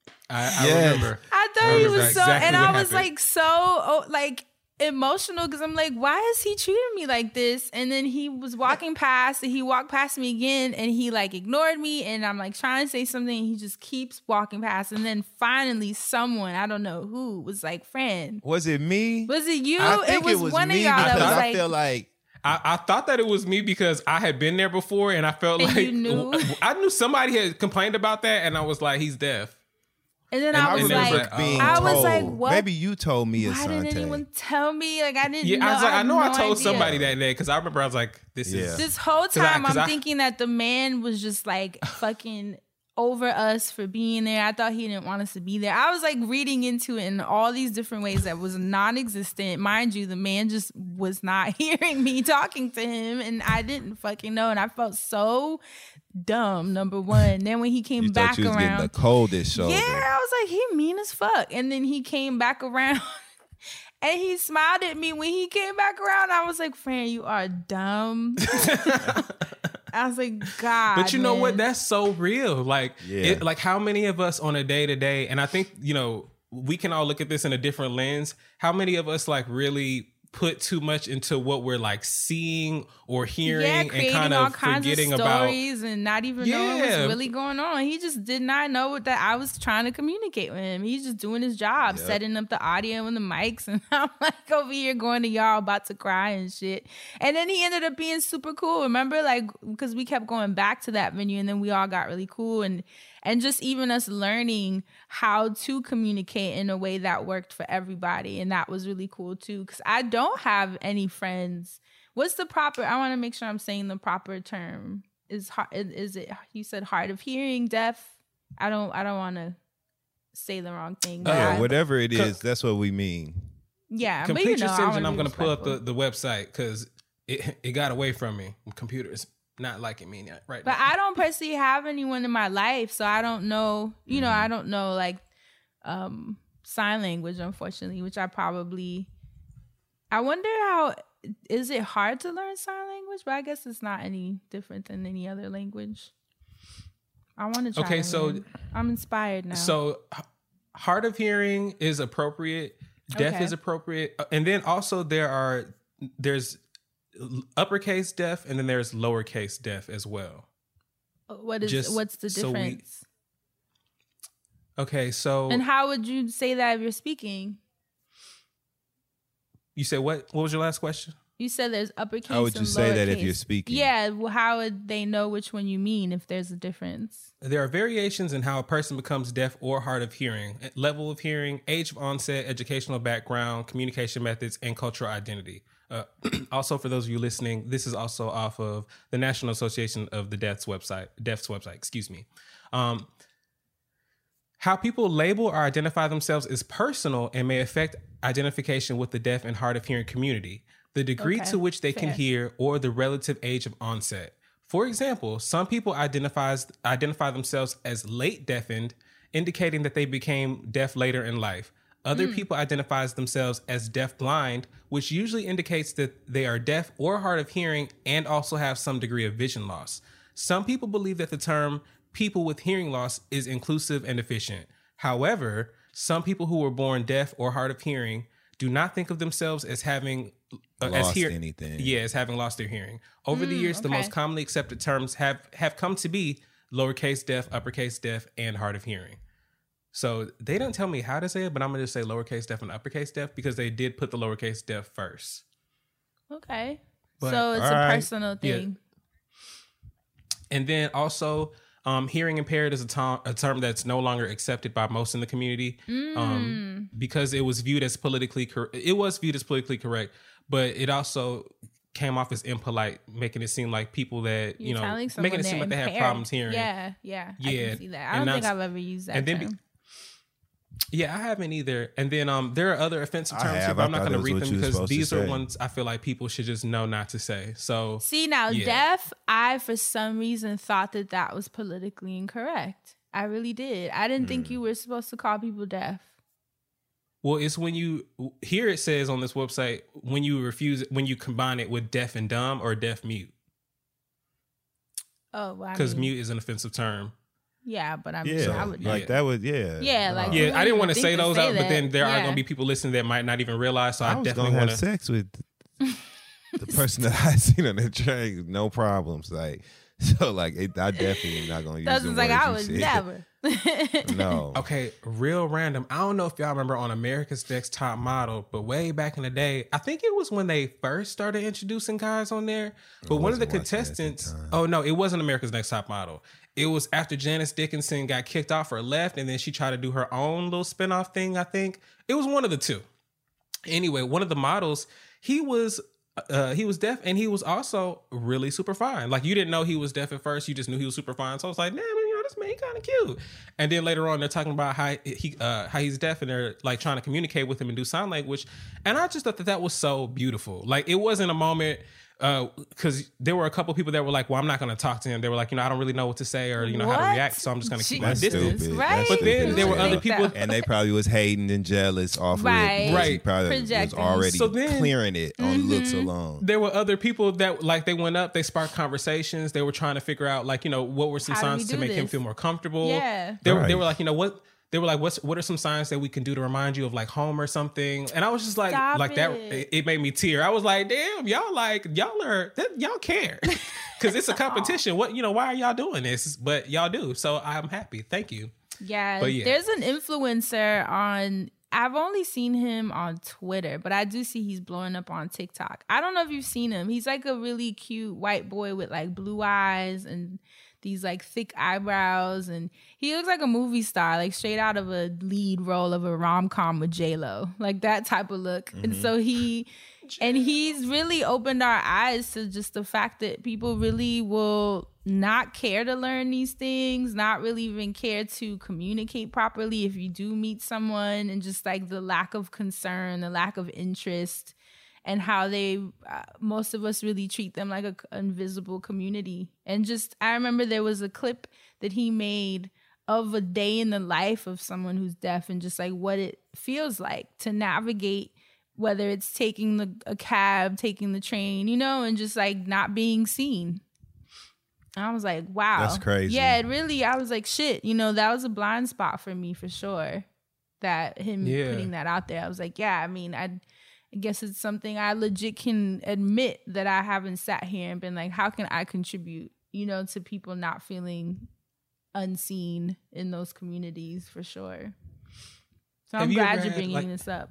I Yes. remember. I thought he remember was so, exactly and what I was happened. like so emotional, because I'm like, why is he treating me like this? And then he was walking past, and he walked past me again, and he like ignored me, and I'm like trying to say something, and he just keeps walking past. And then finally someone, I don't know who, was like, friend, Was it me? was it you? I think it was one me of y'all that because was I like, feel like I thought that it was me because I had been there before, and I felt And like you knew? I knew somebody had complained about that, and I was like, he's deaf. and then and I was then it was like, like, being I told. was like, what? Maybe you told me, why didn't Asante. anyone tell me? Like, I didn't Yeah, know. I was like, I had know I no told idea. somebody that day, because I remember I was like, this Yeah. is This whole 'Cause I- time, 'cause I'm I- thinking that the man was just like fucking over us for being there. I thought he didn't want us to be there. I was like reading into it in all these different ways that was non-existent. Mind you, the man just was not hearing me talking to him, and I didn't fucking know. And I felt so dumb, number one. Then when he came You back thought you was getting the around, coldest shoulder. yeah, I was like, he mean as fuck. And then he came back around. And he smiled at me when he came back around. I was like, Fran, you are dumb. I was like, God. But you know what? man. That's so real. Like, Yeah. like how many of us on a day to day, and I think, we can all look at this in a different lens. How many of us like really put too much into what we're like seeing or hearing Yeah, and creating kind all of kinds forgetting of about stories and not even knowing what's Yeah. really going on. He just did not know what that I was trying to communicate with him. He's just doing his job, Yep. setting up the audio and the mics, and I'm like over here going to y'all about to cry and shit. And then he ended up being super cool. Remember, like, because we kept going back to that venue, and then we all got really cool, and just even us learning how to communicate in a way that worked for everybody. And that was really cool too. Cause I don't have any friends. What's the proper, I want to make sure I'm saying the proper term. Is it, you said hard of hearing, deaf? I don't want to say the wrong thing. but Yeah, I- whatever it is, that's what we mean. yeah, complete but you your know, I sentence, and wanna I'm be going to pull up respectful. the website because it got away from me. Computers not liking me right But now. I don't personally have anyone in my life, so I don't know, you know, I don't know like sign language, unfortunately, which I wonder how, is it hard to learn sign language? But I guess it's not any different than any other language. I want to try. Okay, to so- learn. I'm inspired now. So hard of hearing is appropriate. Deaf Okay. is appropriate. And then also there's uppercase deaf and then there's lowercase deaf as well. what's the so we- difference? Okay, so And how would you say that if you're speaking? you said what? What was your last question? You said there's uppercase. How would you and say that if lowercase. you're speaking? Yeah, well, how would they know which one you mean if there's a difference? There are variations in how a person becomes deaf or hard of hearing, level of hearing, age of onset, educational background, communication methods, and cultural identity. Also, for those of you listening, this is also off of the National Association of the Deaf's website. Excuse me. How people label or identify themselves is personal and may affect identification with the deaf and hard of hearing community, the degree Okay, to which they can fair. hear, or the relative age of onset. For example, some people identify themselves as late deafened, indicating that they became deaf later in life. Other people identify themselves as deaf blind, which usually indicates that they are deaf or hard of hearing and also have some degree of vision loss. Some people believe that the term people with hearing loss is inclusive and efficient. However, some people who were born deaf or hard of hearing do not think of themselves as having Lost anything. Yeah, as having lost their hearing. Over the years, the okay. most commonly accepted terms have come to be lowercase deaf, uppercase deaf, and hard of hearing. So they didn't tell me how to say it, but I'm gonna just say lowercase deaf and uppercase deaf because they did put the lowercase deaf first. Okay. But- So it's all a right. personal Yeah. thing. And then also, hearing impaired is a term that's no longer accepted by most in the community because it was viewed as politically correct, but it also came off as impolite, making it seem like people that You're telling someone making it seem they're like they have impaired. problems hearing. Yeah. I Yeah, can see that. I and don't think that's- I've ever used that and then term. Yeah, I haven't either. And then there are other offensive I terms here, have. but I'm I not thought going to that was read what them you were because supposed to these are say. ones I feel like people should just know not to say. So See, now, yeah. deaf, I for some reason thought that was politically incorrect. I really did. I didn't think you were supposed to call people deaf. Well, it's when you here it says on this website when you combine it with deaf and dumb or deaf mute Oh, well, I because mean, mute is an offensive term. Yeah, but I mean, Yeah, I would. like that would, yeah. Yeah, like- No. You Yeah, I wouldn't didn't want to even say think to those say out, but then that. there are Yeah. going to be people listening that might not even realize. So I, I was definitely gonna want have to. sex with the person that I seen on the train, no problems. Like, so, like, I definitely am not gonna use. That's the just like words I you would said. never. No. Okay, real random. I don't know if y'all remember on America's Next Top Model, but way back in the day, I think it was when they first started introducing guys on there. But one of the wasn't watching at the contestants, time. oh no, it wasn't America's Next Top Model. It was after Janice Dickinson got kicked off or left, and then she tried to do her own little spinoff thing, I think. It was one of the two. Anyway, one of the models, he was deaf and he was also really super fine. Like you didn't know he was deaf at first, you just knew he was super fine. So I was like, man, this man kind of cute. And then later on, they're talking about how he's deaf and they're like trying to communicate with him and do sign language. And I just thought that was so beautiful. Like it wasn't a moment because there were a couple people that were like, well, I'm not going to talk to him. They were like, I don't really know what to say or how to What? react. So I'm just going to keep my That's distance. stupid. Right? That's But then stupid. there were Yeah. other people. And they probably was hating and jealous off of Right. it. because he Right. probably was Projecting. already So then- clearing it on looks alone. There were other people that like they went up, they sparked conversations. They were trying to figure out like, what were some How do we signs to do make him this? feel more comfortable. Yeah. They Right. were like, what they were like, what are some signs that we can do to remind you of like home or something? And I was just like, Stop that, it. it made me tear. I was like, damn, y'all care. Cause it's a competition. What, why are y'all doing this? But y'all do. So I'm happy. Thank you. Yeah, But yeah. there's an influencer I've only seen him on Twitter, but I do see he's blowing up on TikTok. I don't know if you've seen him. He's like a really cute white boy with like blue eyes and these like thick eyebrows, and he looks like a movie star, like straight out of a lead role of a rom-com with J-Lo, like that type of look. And so he's really opened our eyes to just the fact that people really will not care to learn these things, not really even care to communicate properly if you do meet someone, and just like the lack of concern, the lack of interest, and how they, most of us really treat them like an invisible community. And just, I remember there was a clip that he made of a day in the life of someone who's deaf, and just like what it feels like to navigate, whether it's taking a cab, taking the train, and just like not being seen. And I was like, wow. That's crazy. Yeah, it really, I was like, shit, that was a blind spot for me for sure. That him putting that out there. I was like, yeah, I mean, I guess it's something I legit can admit that I haven't sat here and been like, how can I contribute, to people not feeling unseen in those communities for sure. So I'm glad you're bringing this up.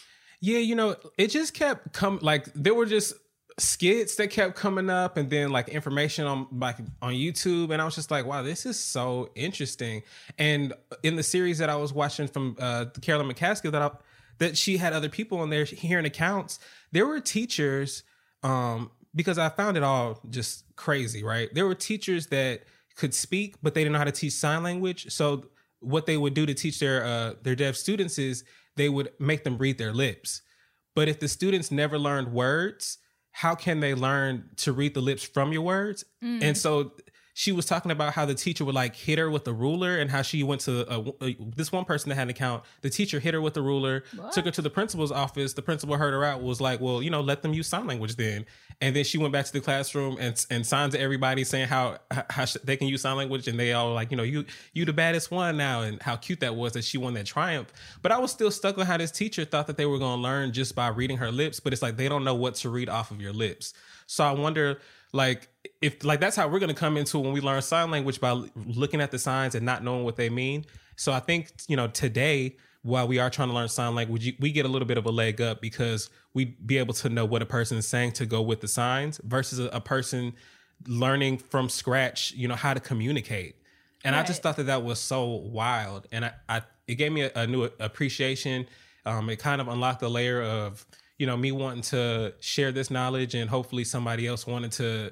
Yeah, it just kept there were just skits that kept coming up, and then like information on YouTube, and I was just like, wow, this is so interesting. And in the series that I was watching from Carolyn McCaskill, that she had other people in there hearing accounts, there were teachers, because I found it all just crazy, right? There were teachers that could speak, but they didn't know how to teach sign language. So what they would do to teach their deaf students is they would make them read their lips. But if the students never learned words, how can they learn to read the lips from your words? And so she was talking about how the teacher would like hit her with a ruler, and how she went to this one person that had an account. The teacher hit her with the ruler, took her to the principal's office. The principal heard her out, was like, well, let them use sign language then. And then she went back to the classroom and signed to everybody saying how they can use sign language. And they all like, you the baddest one now, and how cute that was that she won that triumph. But I was still stuck on how this teacher thought that they were going to learn just by reading her lips. But it's like, they don't know what to read off of your lips. So I wonder, like, if like that's how we're going to come into when we learn sign language, by looking at the signs and not knowing what they mean. So I think, today, while we are trying to learn sign language, we get a little bit of a leg up, because we be able to know what a person is saying to go with the signs, versus a person learning from scratch, how to communicate. And right. I just thought that was so wild. And it gave me a new appreciation. It kind of unlocked a layer of, me wanting to share this knowledge, and hopefully somebody else wanted to,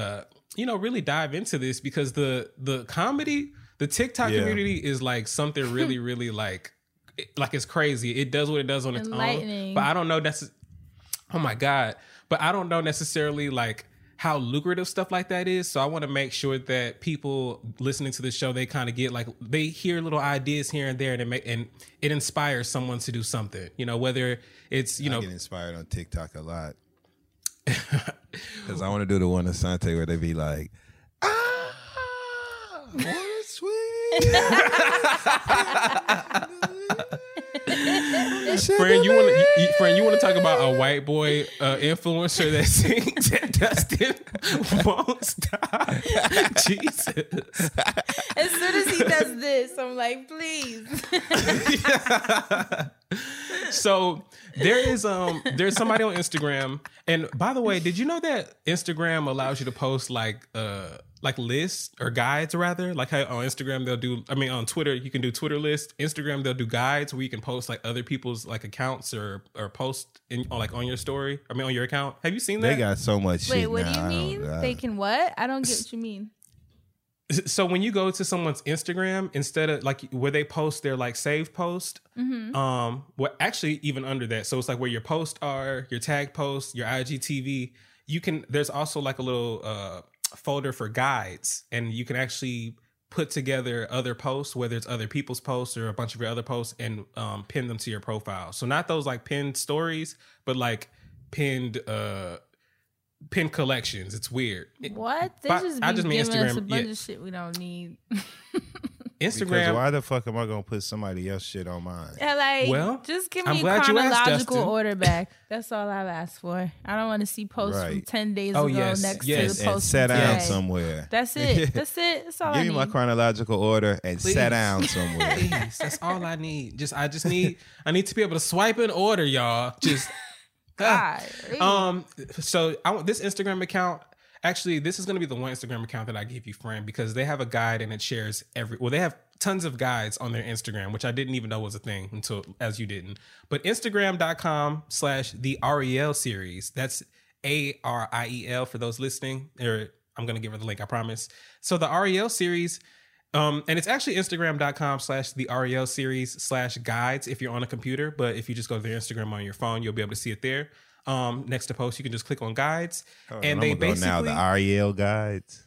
really dive into this, because the comedy, the TikTok community is like something really, really like it's crazy. It does what it does on its own. But I don't know. Oh my God. But I don't know necessarily like how lucrative stuff like that is. So I want to make sure that people listening to the show, they kind of get like, they hear little ideas here and there, and it inspires someone to do something, whether it's, I get inspired on TikTok a lot. Because I want to do the one Asante where they be like, what sweet. Friend, you want to talk about a white boy influencer that sings that Dustin won't stop? Jesus. As soon as he does this, I'm like, please. So there's somebody on Instagram, and by the way, did you know that Instagram allows you to post like lists or guides, rather, like how on Instagram on Twitter you can do Twitter lists. Instagram, they'll do guides where you can post like other people's like accounts or post on your story. On your account. Have you seen that? They got so much shit. Wait, what now, do you mean? They can what? I don't get what you mean. So when you go to someone's Instagram, instead of like where they post their like saved post, well, actually even under that, so it's like where your posts are, your tag posts, your IGTV, there's also like a little folder for guides, and you can actually put together other posts, whether it's other people's posts or a bunch of your other posts, and pin them to your profile. So not those like pinned stories, but like pinned collections. It's weird. What? They just be giving us a bunch of shit we don't need. Because Instagram. why the fuck am I gonna put somebody else shit on mine? Yeah, like, Well, just give I'm me glad you asked, chronological Dustin. order back. That's all I've asked for. I don't want to see posts from Right. 10 days Oh, ago yes, next yes. to the And post sit from down today. somewhere. That's it. That's it. That's all I Give need. me my chronological order and Please. sit down somewhere. Please, that's all I need. I need to be able to swipe in order, y'all. Just God. So this Instagram account, actually, this is going to be the one Instagram account that I give you, friend, because they have a guide and it shares they have tons of guides on their Instagram, which I didn't even know was a thing until as you didn't. But Instagram.com/the REL series. That's ARIEL for those listening. Or I'm going to give her the link, I promise. So the REL series, and it's actually Instagram.com/the REL series/guides if you're on a computer. But if you just go to their Instagram on your phone, you'll be able to see it there. Next to post, you can just click on guides, and they basically now the REL guides.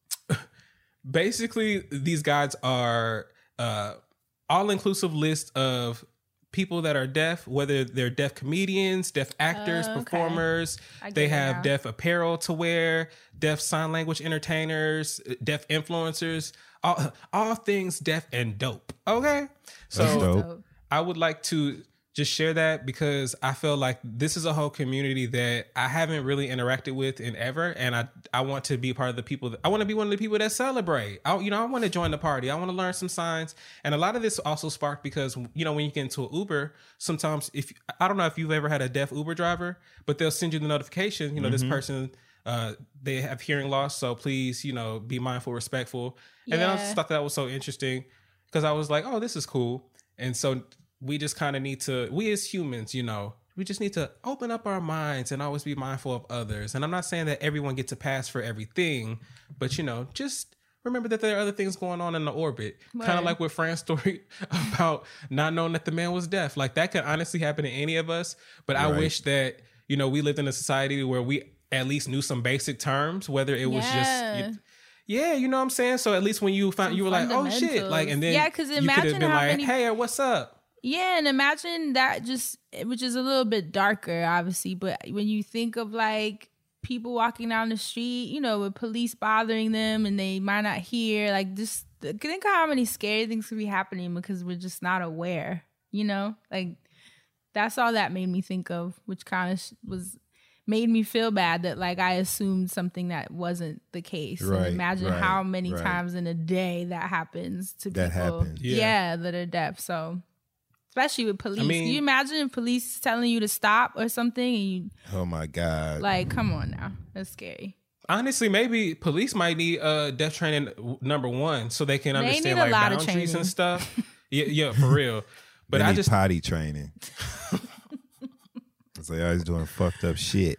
Basically, these guides are all-inclusive list of people that are deaf, whether they're deaf comedians, deaf actors, Okay. performers. I get They it have now. deaf apparel to wear, deaf sign language entertainers, deaf influencers, all things deaf and dope. Okay, That's so dope. I would like to just share that because I feel like this is a whole community that I haven't really interacted with in ever, and I want to be part of the people. I want to be one of the people that celebrate. I want to join the party. I want to learn some signs, and a lot of this also sparked because when you get into an Uber, sometimes I don't know if you've ever had a deaf Uber driver, but they'll send you the notification. This person they have hearing loss, so please be mindful, respectful. And then I just thought that was so interesting because I was like, oh, this is cool, and so. We just kind of need to, we as humans, we just need to open up our minds and always be mindful of others. And I'm not saying that everyone gets a pass for everything, but, just remember that there are other things going on in the orbit. Kind of like with Fran's story about not knowing that the man was deaf. Like that could honestly happen to any of us. But I wish that, we lived in a society where we at least knew some basic terms, whether it was just... Yeah, you know what I'm saying? So at least when you found, you were like, oh shit. Like, and then Yeah, 'cause you could imagine have been how like, many- hey, what's up? Yeah, and imagine that which is a little bit darker, obviously, but when you think of like people walking down the street, with police bothering them and they might not hear, like just think of how many scary things could be happening because we're just not aware, like that's all that made me think of, which kind of made me feel bad that like I assumed something that wasn't the case. Right, And imagine right, how many right. times in a day that happens to That people. happens. Yeah. That are deaf. So especially with police. I mean- Can you imagine if police telling you to stop or something and you Oh my God. like, come on now. That's scary. Honestly, maybe police might need deaf training number one so they can They understand need a like lot of boundaries training. and stuff. Yeah, for real. But They I need just potty training. It's like, always doing fucked up shit.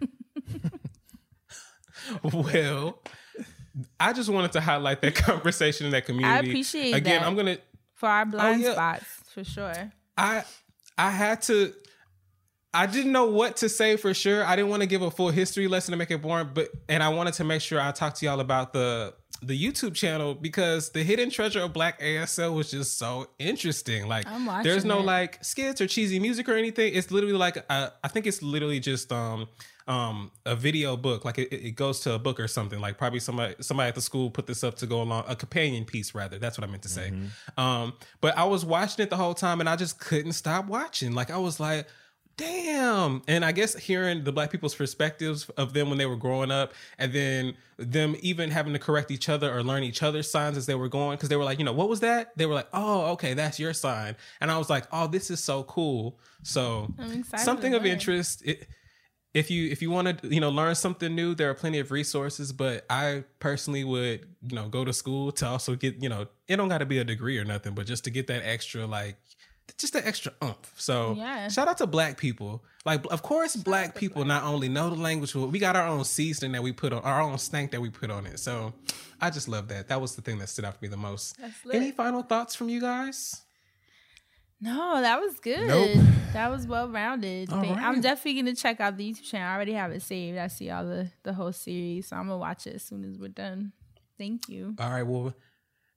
well, I just wanted to highlight that conversation in that community. appreciate Again, that. I'm gonna For our blind yeah. spots, for sure. I had to. I didn't know what to say for sure. I didn't want to give a full history lesson to make it boring, and I wanted to make sure I talked to y'all about the YouTube channel because the hidden treasure of Black ASL was just so interesting. Like, I'm watching there's no it. like skits or cheesy music or anything. It's literally like I think it's literally just a video book. Like it goes to a book or something. Like probably somebody at the school put this up to go along, a companion piece rather. That's what I meant to say. But I was watching it the whole time and I just couldn't stop watching. Like I was like, damn. And I guess hearing the Black people's perspectives of them when they were growing up and then them even having to correct each other or learn each other's signs as they were going. Because they were like, what was that? They were like, oh, okay, that's your sign. And I was like, oh, this is so cool. So I'm excited something to of learn. interest. If you want to learn something new, there are plenty of resources. But I personally would go to school to also get it don't got to be a degree or nothing, but just to get that extra just the extra oomph. So Yeah. shout out to Black people. Like, of course, Black people not only know the language, but we got our own seasoning that we put on, our own stank that we put on it. So I just love that. That was the thing that stood out to me the most. That's lit. Any final thoughts from you guys? No, that was good. Nope. That was well rounded. All right. I'm definitely gonna check out the YouTube channel. I already have it saved. I see all the whole series, so I'm gonna watch it as soon as we're done. Thank you. All right. Well,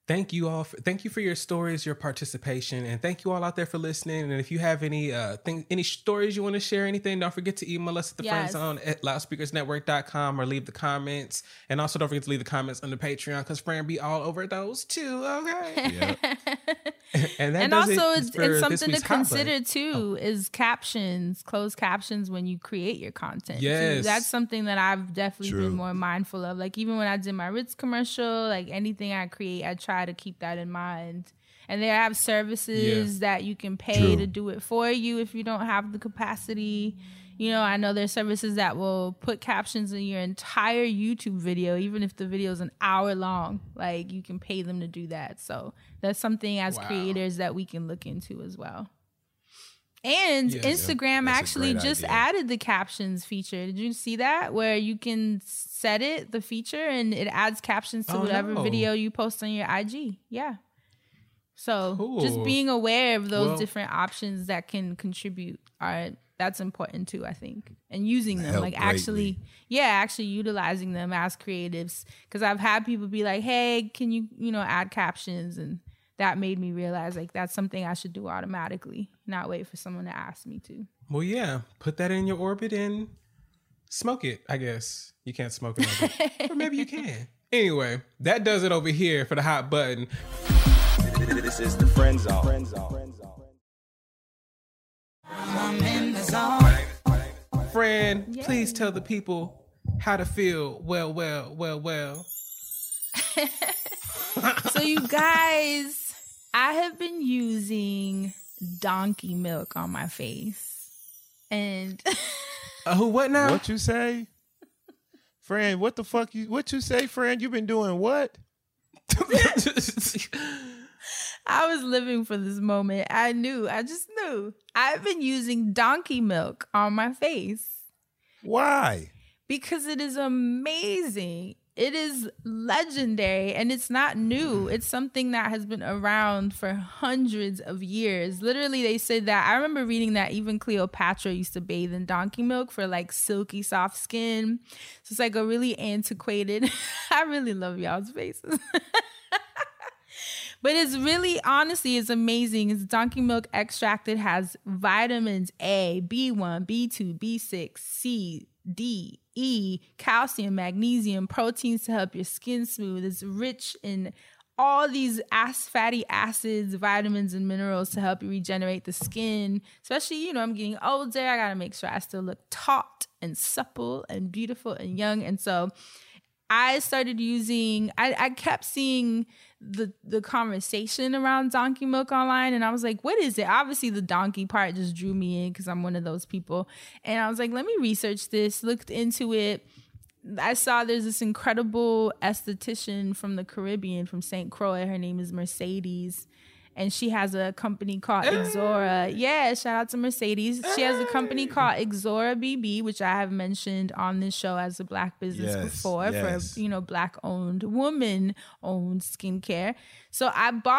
thank you all. Thank you for your stories, your participation, and thank you all out there for listening. And if you have any any stories you want to share, anything, don't forget to email us at thefriendzone@loudspeakersnetwork.com or leave the comments. And also don't forget to leave the comments on the Patreon because Fran be all over those too. Okay. And also it's something to consider too is captions, closed captions when you create your content. Yes. Too. That's something that I've definitely been more mindful of. Like even when I did my Ritz commercial, like anything I create, I try to keep that in mind. And they have services that you can pay to do it for you if you don't have the capacity. You know, I know there's services that will put captions in your entire YouTube video, even if the video is an hour long. Like you can pay them to do that. So that's something as creators that we can look into as well. And Instagram actually just added the captions feature. Did you see that? Where you can set the feature, and it adds captions to whatever video you post on your IG. Yeah. So just being aware of those different options that can contribute that's important too, I think. And using them, like actually utilizing them as creatives. Because I've had people be like, hey, can you, add captions? And that made me realize like that's something I should do automatically, not wait for someone to ask me to. Well, yeah, put that in your orbit and smoke it, I guess. You can't smoke it, or maybe you can. Anyway, that does it over here for the hot button. This is the Friend Zone. I'm in the zone. Fran, please tell the people how to feel well. So you guys, I have been using donkey milk on my face. And what now? What you say? Fran, what the fuck what you say, Fran? You been doing what? I was living for this moment. I just knew. I've been using donkey milk on my face. Why? Because it is amazing. It is legendary, and it's not new. It's something that has been around for hundreds of years. Literally, they said that. I remember reading that even Cleopatra used to bathe in donkey milk for like silky soft skin. So it's like a really antiquated. I really love y'all's faces. But it's really, honestly, it's amazing. It's donkey milk extract. It has vitamins A, B1, B2, B6, C, D, E, calcium, magnesium, proteins to help your skin smooth. It's rich in all these fatty acids, vitamins, and minerals to help you regenerate the skin. Especially, I'm getting older. I got to make sure I still look taut and supple and beautiful and young. And so I started using, I kept seeing the conversation around donkey milk online, and I was like, what is it? Obviously the donkey part just drew me in because I'm one of those people. And I was like, let me research this, looked into it. I saw there's this incredible esthetician from the Caribbean, from St. Croix. Her name is Mercedes. And she has a company called Exora. Yeah, shout out to Mercedes. She has a company called Exora BB, which I have mentioned on this show as a Black business before for, Black-owned, woman-owned skincare. So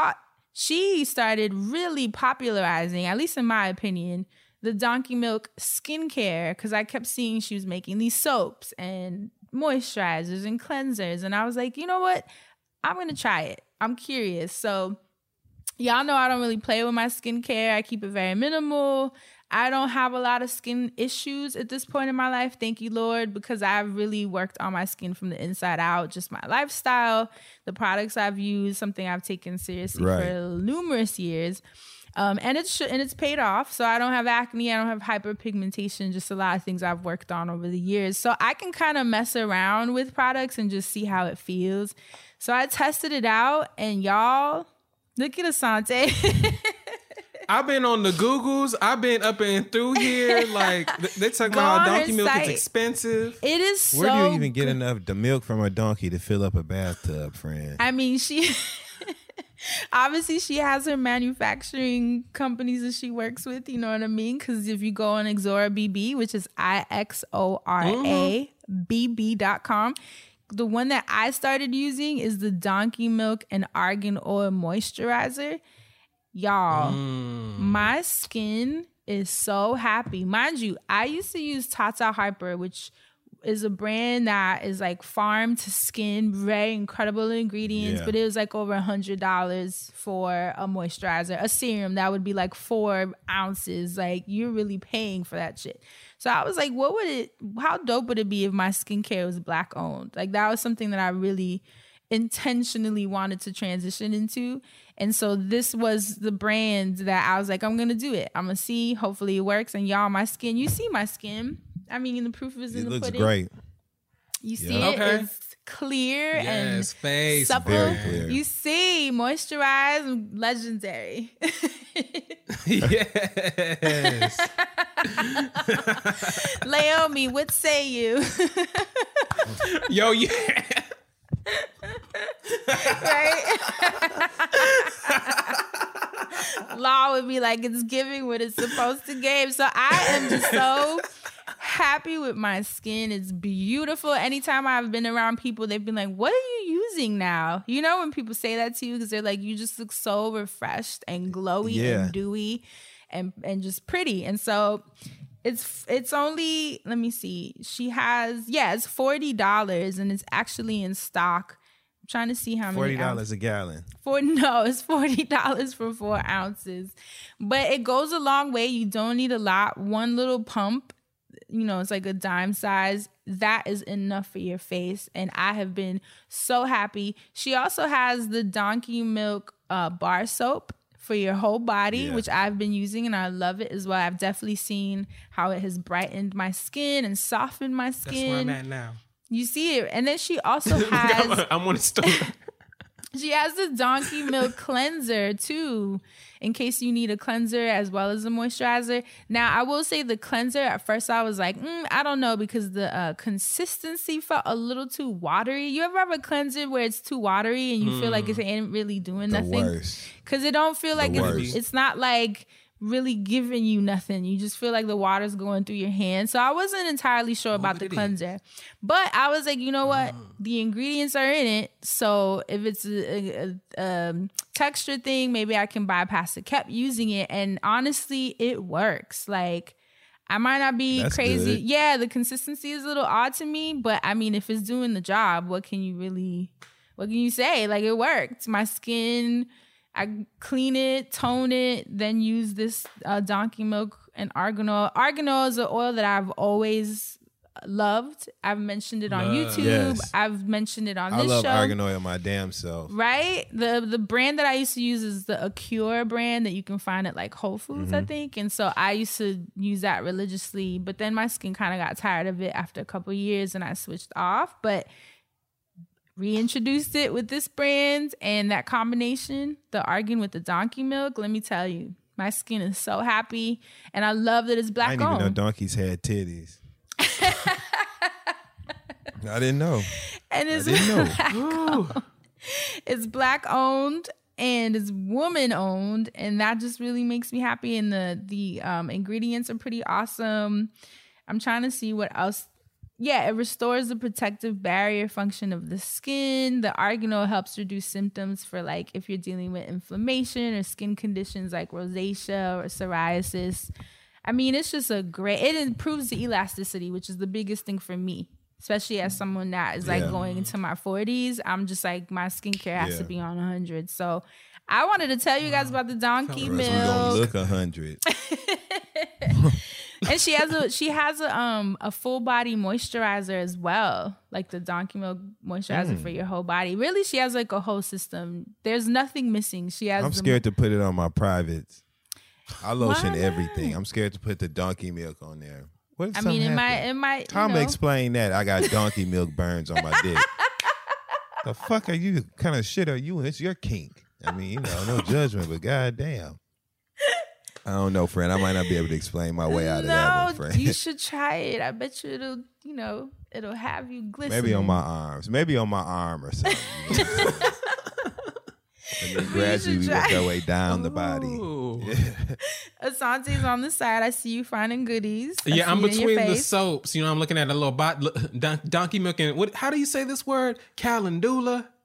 she started really popularizing, at least in my opinion, the donkey milk skincare, because I kept seeing she was making these soaps and moisturizers and cleansers. And I was like, you know what? I'm going to try it. I'm curious. So y'all know I don't really play with my skincare. I keep it very minimal. I don't have a lot of skin issues at this point in my life. Thank you, Lord, because I've really worked on my skin from the inside out. Just my lifestyle, the products I've used, something I've taken seriously for numerous years. And it's paid off. So I don't have acne. I don't have hyperpigmentation. Just a lot of things I've worked on over the years. So I can kind of mess around with products and just see how it feels. So I tested it out, and y'all, look at Asante. I've been on the Googles. I've been up and through here. Like, they talking about how donkey milk is expensive. It is so Where do you even get enough the milk from a donkey to fill up a bathtub, friend? I mean, obviously she has her manufacturing companies that she works with, you know what I mean? Because if you go on Exora BB, which is IXORA BB.com, the one that I started using is the donkey milk and argan oil moisturizer. Y'all, my skin is so happy. Mind you, I used to use Tata Hyper, which is a brand that is like farm to skin, very incredible ingredients, but it was like over $100 for a moisturizer, a serum that would be like 4 ounces. Like, you're really paying for that shit. So I was like, how dope would it be if my skincare was Black owned? Like, that was something that I really intentionally wanted to transition into. And so this was the brand that I was like, I'm going to do it. I'm going to see. Hopefully it works. And y'all, my skin, you see my skin. I mean, the proof is in the pudding. It looks great. You see it? It's clear and face, supple. Very clear. You see, moisturized, legendary. Yes. Naomi, what say you? Yo, yeah. Right? Law would be like, it's giving what it's supposed to give. So I am just so happy with my skin. It's beautiful. Anytime I've been around people, they've been like, what are you using now? You know, when people say that to you, because they're like, you just look so refreshed and glowy and dewy and just pretty. And so it's only, let me see, she has, it's $40 and it's actually in stock. I'm trying to see how many $40 a gallon. It's $40 for 4 ounces. But it goes a long way. You don't need a lot. One little pump, you know, it's like a dime size. That is enough for your face. And I have been so happy. She also has the Donkey Milk bar soap for your whole body, which I've been using and I love it as well. I've definitely seen how it has brightened my skin and softened my skin. That's where I'm at now. You see it. And then she also has... I'm on the store. She has the Donkey Milk cleanser too, in case you need a cleanser as well as a moisturizer. Now, I will say the cleanser, at first I was like, I don't know, because the consistency felt a little too watery. You ever have a cleanser where it's too watery and you feel like it ain't really doing nothing? Because it don't feel like it's not like really giving you nothing. You just feel like the water's going through your hands. So I wasn't entirely sure about the cleanser. But I was like, you know what? The ingredients are in it. So if it's a texture thing, maybe I can bypass it. Kept using it. And honestly, it works. Like, I might not be crazy. Good. Yeah, the consistency is a little odd to me. But I mean, if it's doing the job, what can you say? Like, it worked. My skin... I clean it, tone it, then use this Donkey Milk and argan oil. Argan oil is an oil that I've always loved. I've mentioned it on YouTube. Yes. I've mentioned it on this show. I love argan oil my damn self. Right? The brand that I used to use is the Acure brand that you can find at like Whole Foods, I think. And so I used to use that religiously. But then my skin kind of got tired of it after a couple of years and I switched off. But reintroduced it with this brand and that combination, the argan with the Donkey Milk. Let me tell you, my skin is so happy, and I love that it's Black owned. I didn't even know donkeys had titties. I didn't know. And it's Black owned. It's Black owned and it's woman owned, and that just really makes me happy. And the ingredients are pretty awesome. I'm trying to see what else. Yeah, it restores the protective barrier function of the skin. The argan oil helps reduce symptoms for like if you're dealing with inflammation or skin conditions like rosacea or psoriasis. I mean, it's just it improves the elasticity, which is the biggest thing for me, especially as someone that is like going into my 40s. I'm just like, my skincare has to be on 100. So I wanted to tell you guys about the Donkey Milk. We're gonna look 100. And she has a full body moisturizer as well, like the Donkey Milk moisturizer for your whole body. Really, she has like a whole system. There's nothing missing. I'm scared to put it on my privates. I lotion everything. I'm scared to put the Donkey Milk on there. What if something happened? it might. Tom explain that. I got Donkey Milk burns on my dick. The fuck are you? Kind of shit are you? It's your kink. I mean, no judgment, but goddamn. I don't know, friend. I might not be able to explain my way out of that one, friend. You should try it. I bet you it'll have you glistening. Maybe on my arms. Maybe on my arm or something. And then gradually work our way down the body. Asante's on the side. I see you finding goodies. I'm between the soaps. I'm looking at a little Donkey Milk and how do you say this word? Calendula.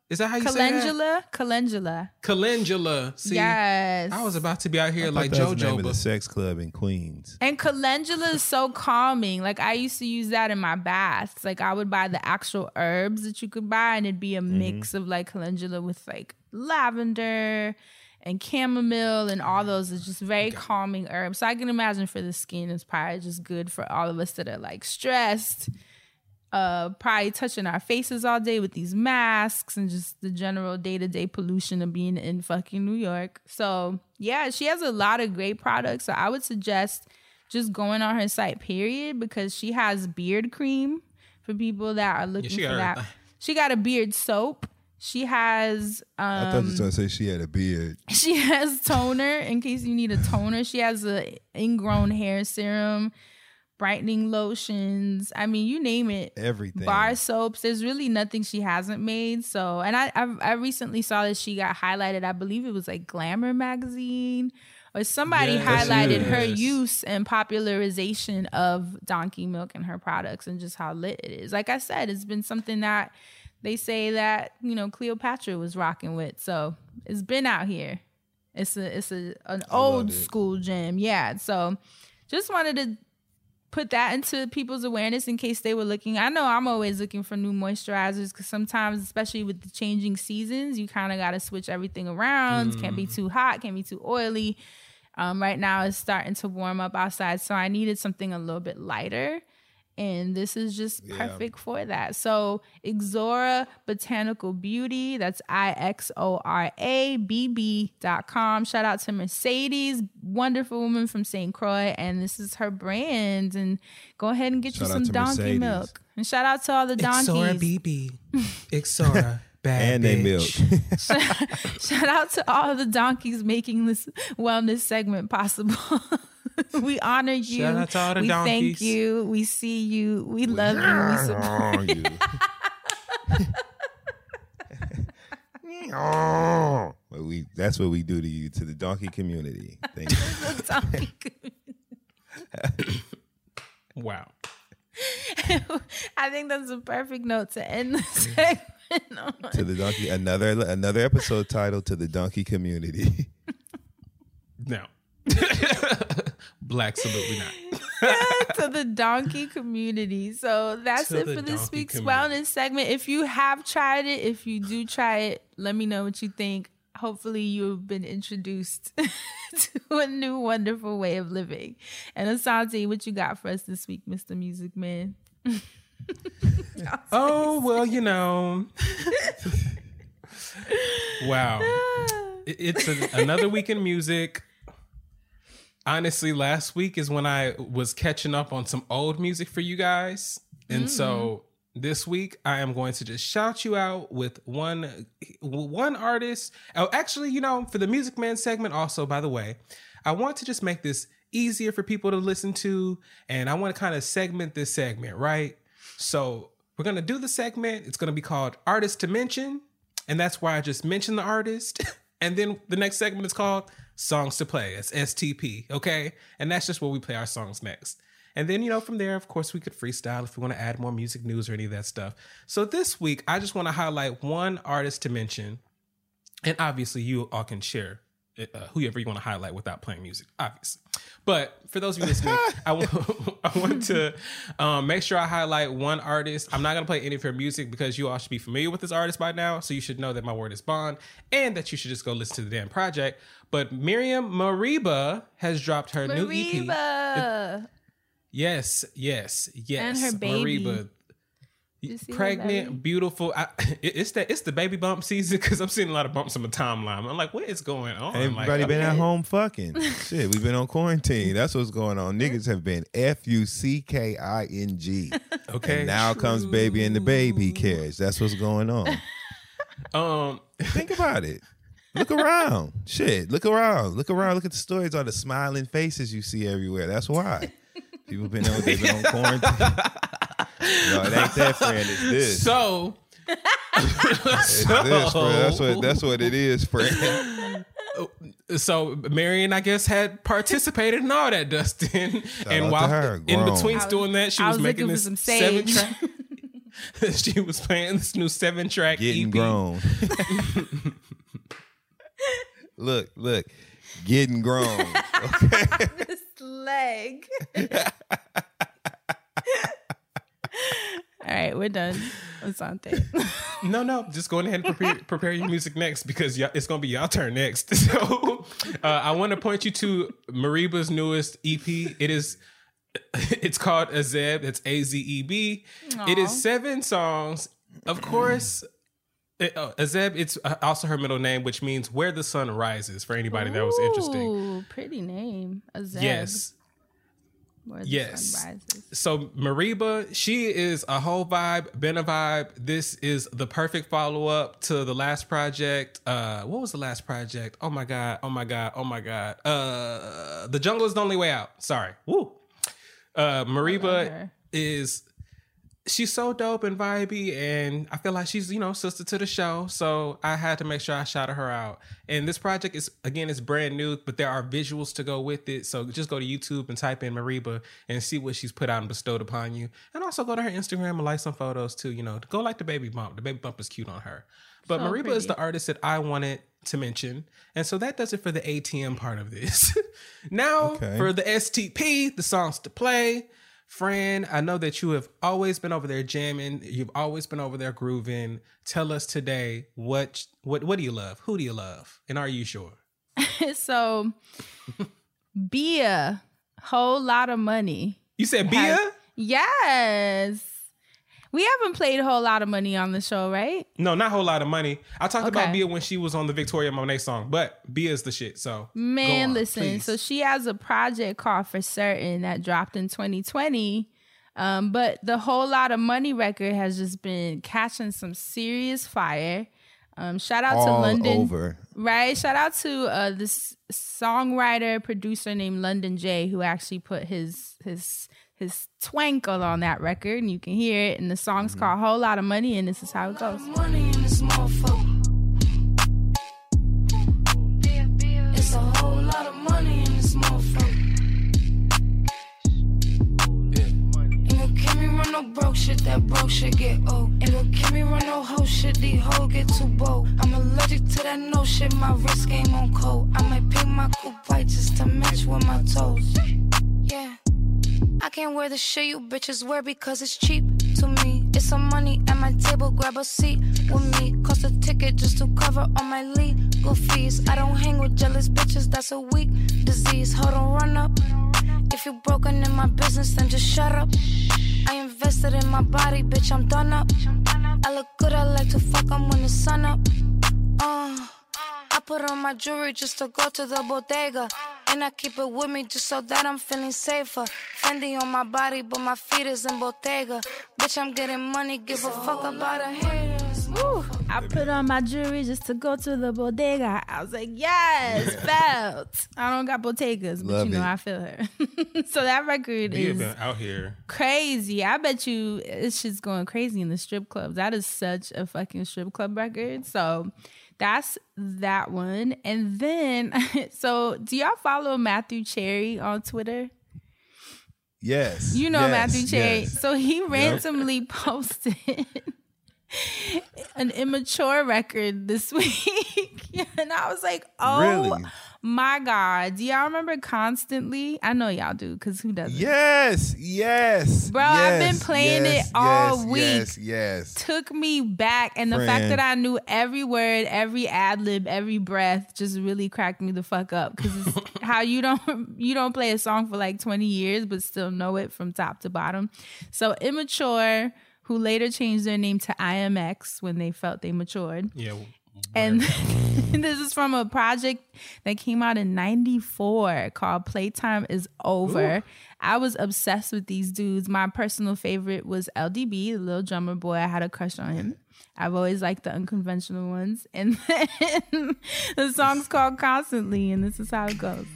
Is that how you say that? Calendula. See, Yes. I was about to be out here I like thought that was the name JoJo, of the but sex club in Queens. And calendula is so calming. Like I used to use that in my baths. Like I would buy the actual herbs that you could buy, and it'd be a mix of like calendula with like lavender and chamomile and all those. It's just very calming herbs. So I can imagine for the skin, it's probably just good for all of us that are like stressed. Probably touching our faces all day with these masks and just the general day-to-day pollution of being in fucking New York. So yeah, she has a lot of great products. So I would suggest just going on her site, period, because she has beard cream for people that are looking for that. She got a beard soap. She has I thought you were going to say she had a beard. she has toner in case you need a toner. She has a ingrown hair serum, brightening lotions. I mean, you name it. Everything. Bar soaps. There's really nothing she hasn't made. So, and I recently saw that she got highlighted. I believe it was like Glamour magazine or somebody Yes. highlighted her Yes. use and popularization of donkey milk and her products and just how lit it is. Like I said, it's been something that they say that, you know, Cleopatra was rocking with. So it's been out here. It's an old school gem. Yeah. So just wanted to put that into people's awareness in case they were looking. I know I'm always looking for new moisturizers because sometimes, especially with the changing seasons, you kind of got to switch everything around. Can't be too hot, can't be too oily. Right now it's starting to warm up outside, so I needed something a little bit lighter. And this is just perfect for that. So Ixora Botanical Beauty, that's IXORABB.com. Shout out to Mercedes, wonderful woman from St. Croix. And this is her brand. And go ahead and get Shout you out some to donkey Mercedes. milk. And shout out to all the donkeys. Ixora BB. Ixora. Bad And they milk. bitch. Shout out to all the donkeys making this wellness segment possible. We honor you. Shout out to all the we donkeys. thank you. We see you. We love you. We support you. That's what we do to you, to the donkey community. Thank you. the donkey community. Wow. I think that's a perfect note to end the segment on. To the donkey, another episode titled "To the Donkey Community." No. Black, absolutely not. To the donkey community. So that's To it the for this donkey week's community. wellness segment. If you have tried it, if you do try it, let me know what you think. Hopefully you've been introduced to a new wonderful way of living. And Asante, what you got for us this week, Mr. Music Man? Oh, well, you know. Wow. It's another week in music. Honestly, last week is when I was catching up on some old music for you guys. And so this week I am going to just shout you out with one artist. Oh, actually, you know, for the Music Man segment also, by the way, I want to just make this easier for people to listen to. And I want to kind of segment this segment, right? So we're going to do the segment. It's going to be called Artist to Mention. And that's why I just mentioned the artist. And then the next segment is called Songs to Play. It's STP, okay? And that's just where we play our songs next. And then, you know, from there, of course, we could freestyle if we want to add more music news or any of that stuff. So this week, I just want to highlight one artist to mention. And obviously, you all can share whoever you want to highlight without playing music, obviously. But for those of you listening, I want to make sure I highlight one artist. I'm not going to play any of her music because you all should be familiar with this artist by now. So you should know that my word is bond and that you should just go listen to the damn project. But Miriam Makeba has dropped her new EP. Yes. And her baby. Makeba. You see her Pregnant, baby? beautiful. It's the baby bump season because I'm seeing a lot of bumps on my timeline. I'm like, what is going on? Everybody like, been okay. at home fucking. Shit, we've been on quarantine. That's what's going on. Niggas have been FUCKING. Okay. And now comes baby and the baby carriage. That's what's going on. Think about it. Look around. Shit, look around. Look around. Look at the stories, all the smiling faces you see everywhere. That's why. People they've been on quarantine. No, it ain't that, friend. It's this. So, It's this, friend. That's what it is, friend. So Marion, I guess, had participated in all that, Dustin. out and to while her, in grown. between doing that, she I was was making looking this for some sage. she was playing this new 7-track Getting EP. grown. Look, getting grown. Okay. This leg. All right, we're done. Asante. No, just go ahead and prepare your music next because it's gonna be y'all turn next. So I want to point you to Mariba's newest EP. It's called Azeb. It's AZEB. It is 7 songs. Of course, Azeb. It's also her middle name, which means where the sun rises. For anybody that was interesting. Ooh, pretty name. Azeb. Yes. Where the sun rises. So Mariba, she is a whole vibe, been a vibe. This is the perfect follow-up to the last project. What was the last project? Oh my God. The Jungle is the Only Way Out. Sorry. Woo. Mariba she's so dope and vibey, and I feel like she's, sister to the show. So I had to make sure I shouted her out. And this project is brand new, but there are visuals to go with it. So just go to YouTube and type in Mariba and see what she's put out and bestowed upon you. And also go to her Instagram and like some photos too, Go like the baby bump. The baby bump is cute on her. But so Mariba is the artist that I wanted to mention. And so that does it for the ATM part of this. Now for the STP, the songs to play. Fran, I know that you have always been over there jamming. You've always been over there grooving. Tell us today, what do you love? Who do you love? And are you sure? So, Bia, Whole Lot of Money. You said Bia? Yes. We haven't played A Whole Lot of Money on the show, right? No, not Whole Lot of Money. I talked about Bia when she was on the Victoria Monet song, but Bia is the shit. So man, on, listen. please. So she has a project called For Certain that dropped in 2020. But the Whole Lot of Money record has just been catching some serious fire. Shout out to London. Over. Right? Shout out to this songwriter, producer named London J, who actually put his twinkle on that record, and you can hear it. And the song's called Whole Lot of Money, and this is how it goes. Money in this motherfucker. It's a whole lot of money in this motherfucker. Ain't gon' keep me run no broke shit, that broke shit get old. Ain't gon' keep me run no hoe shit, these hoes get too bold. I'm allergic to that no shit, my wrist game on cold. I might pick my coupe white just to match with my toes. Yeah. I can't wear the shit you bitches wear because it's cheap to me. It's some money at my table, grab a seat with me. Cost a ticket just to cover all my legal fees. I don't hang with jealous bitches, that's a weak disease. Hold on, run up. If you broken in my business, then just shut up. I invested in my body, bitch, I'm done up. I look good, I like to fuck 'em when the sun up. I put on my jewelry just to go to the bodega. And I keep it with me just so that I'm feeling safer. Fendi on my body, but my feet is in Bottega. Bitch, I'm getting money, give a fuck about a haters. Ooh, I put on my jewelry just to go to the bodega. I was like, yes, felt. I don't got bodegas, but Love it. I feel her. So that record is been out here crazy. I bet you it's just going crazy in the strip clubs. That is such a fucking strip club record. So that's that one. And then, so do y'all follow Matthew Cherry on Twitter? Yes. You know Matthew Cherry. Yes. So he randomly posted an Immature record this week. And I was like, oh Really? my God. Do y'all remember Constantly? I know y'all do, because who doesn't? Yes. Bro, I've been playing it all week. Yes. Took me back, and the fact that I knew every word, every ad lib, every breath just really cracked me the fuck up, because it's how you don't play a song for like 20 years but still know it from top to bottom. So Immature, who later changed their name to IMX when they felt they matured. Yeah. And this is from a project that came out in 94 called Playtime is Over. Ooh. I was obsessed with these dudes. My personal favorite was LDB, the little drummer boy. I had a crush on him. I've always liked the unconventional ones. And then the song's called Constantly, and this is how it goes.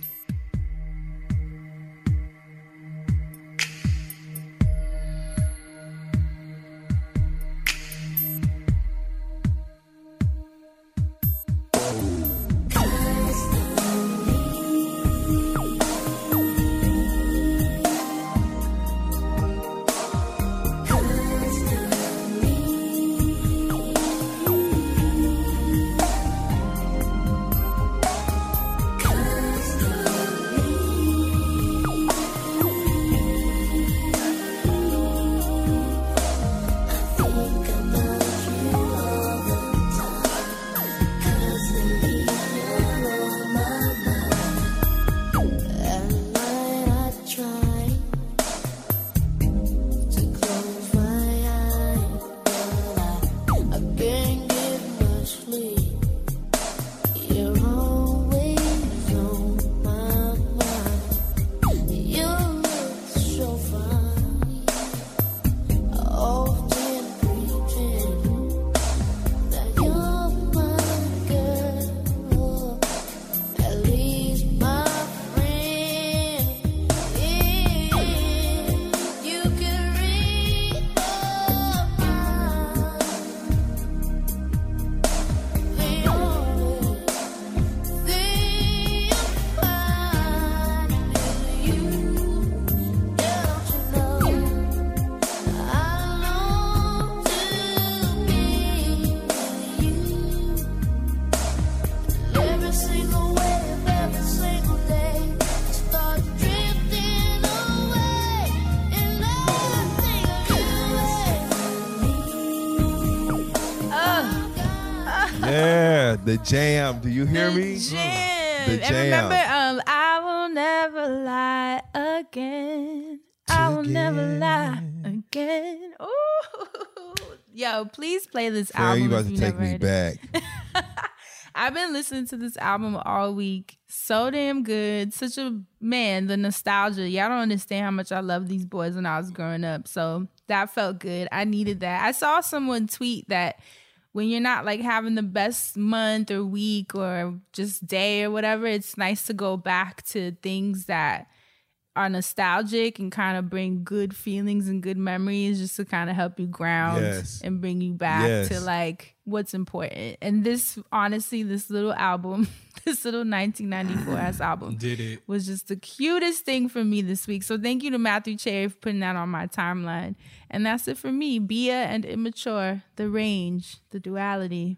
The jam. Do you hear me? Jam. The jam. And remember, I will never lie again. I will never lie again. Ooh. Yo, please play this Girl, album. you about if to you take never me heard back. I've been listening to this album all week. So damn good. Such a, man, the nostalgia. Y'all don't understand how much I loved these boys when I was growing up. So that felt good. I needed that. I saw someone tweet that when you're not like having the best month or week or just day or whatever, it's nice to go back to things that are nostalgic and kind of bring good feelings and good memories just to kind of help you ground and bring you back to like what's important. And this, honestly, this little album, this little 1994 ass album was just the cutest thing for me this week. So thank you to Matthew Cherry for putting that on my timeline. And that's it for me. Bia and Immature, the range, the duality.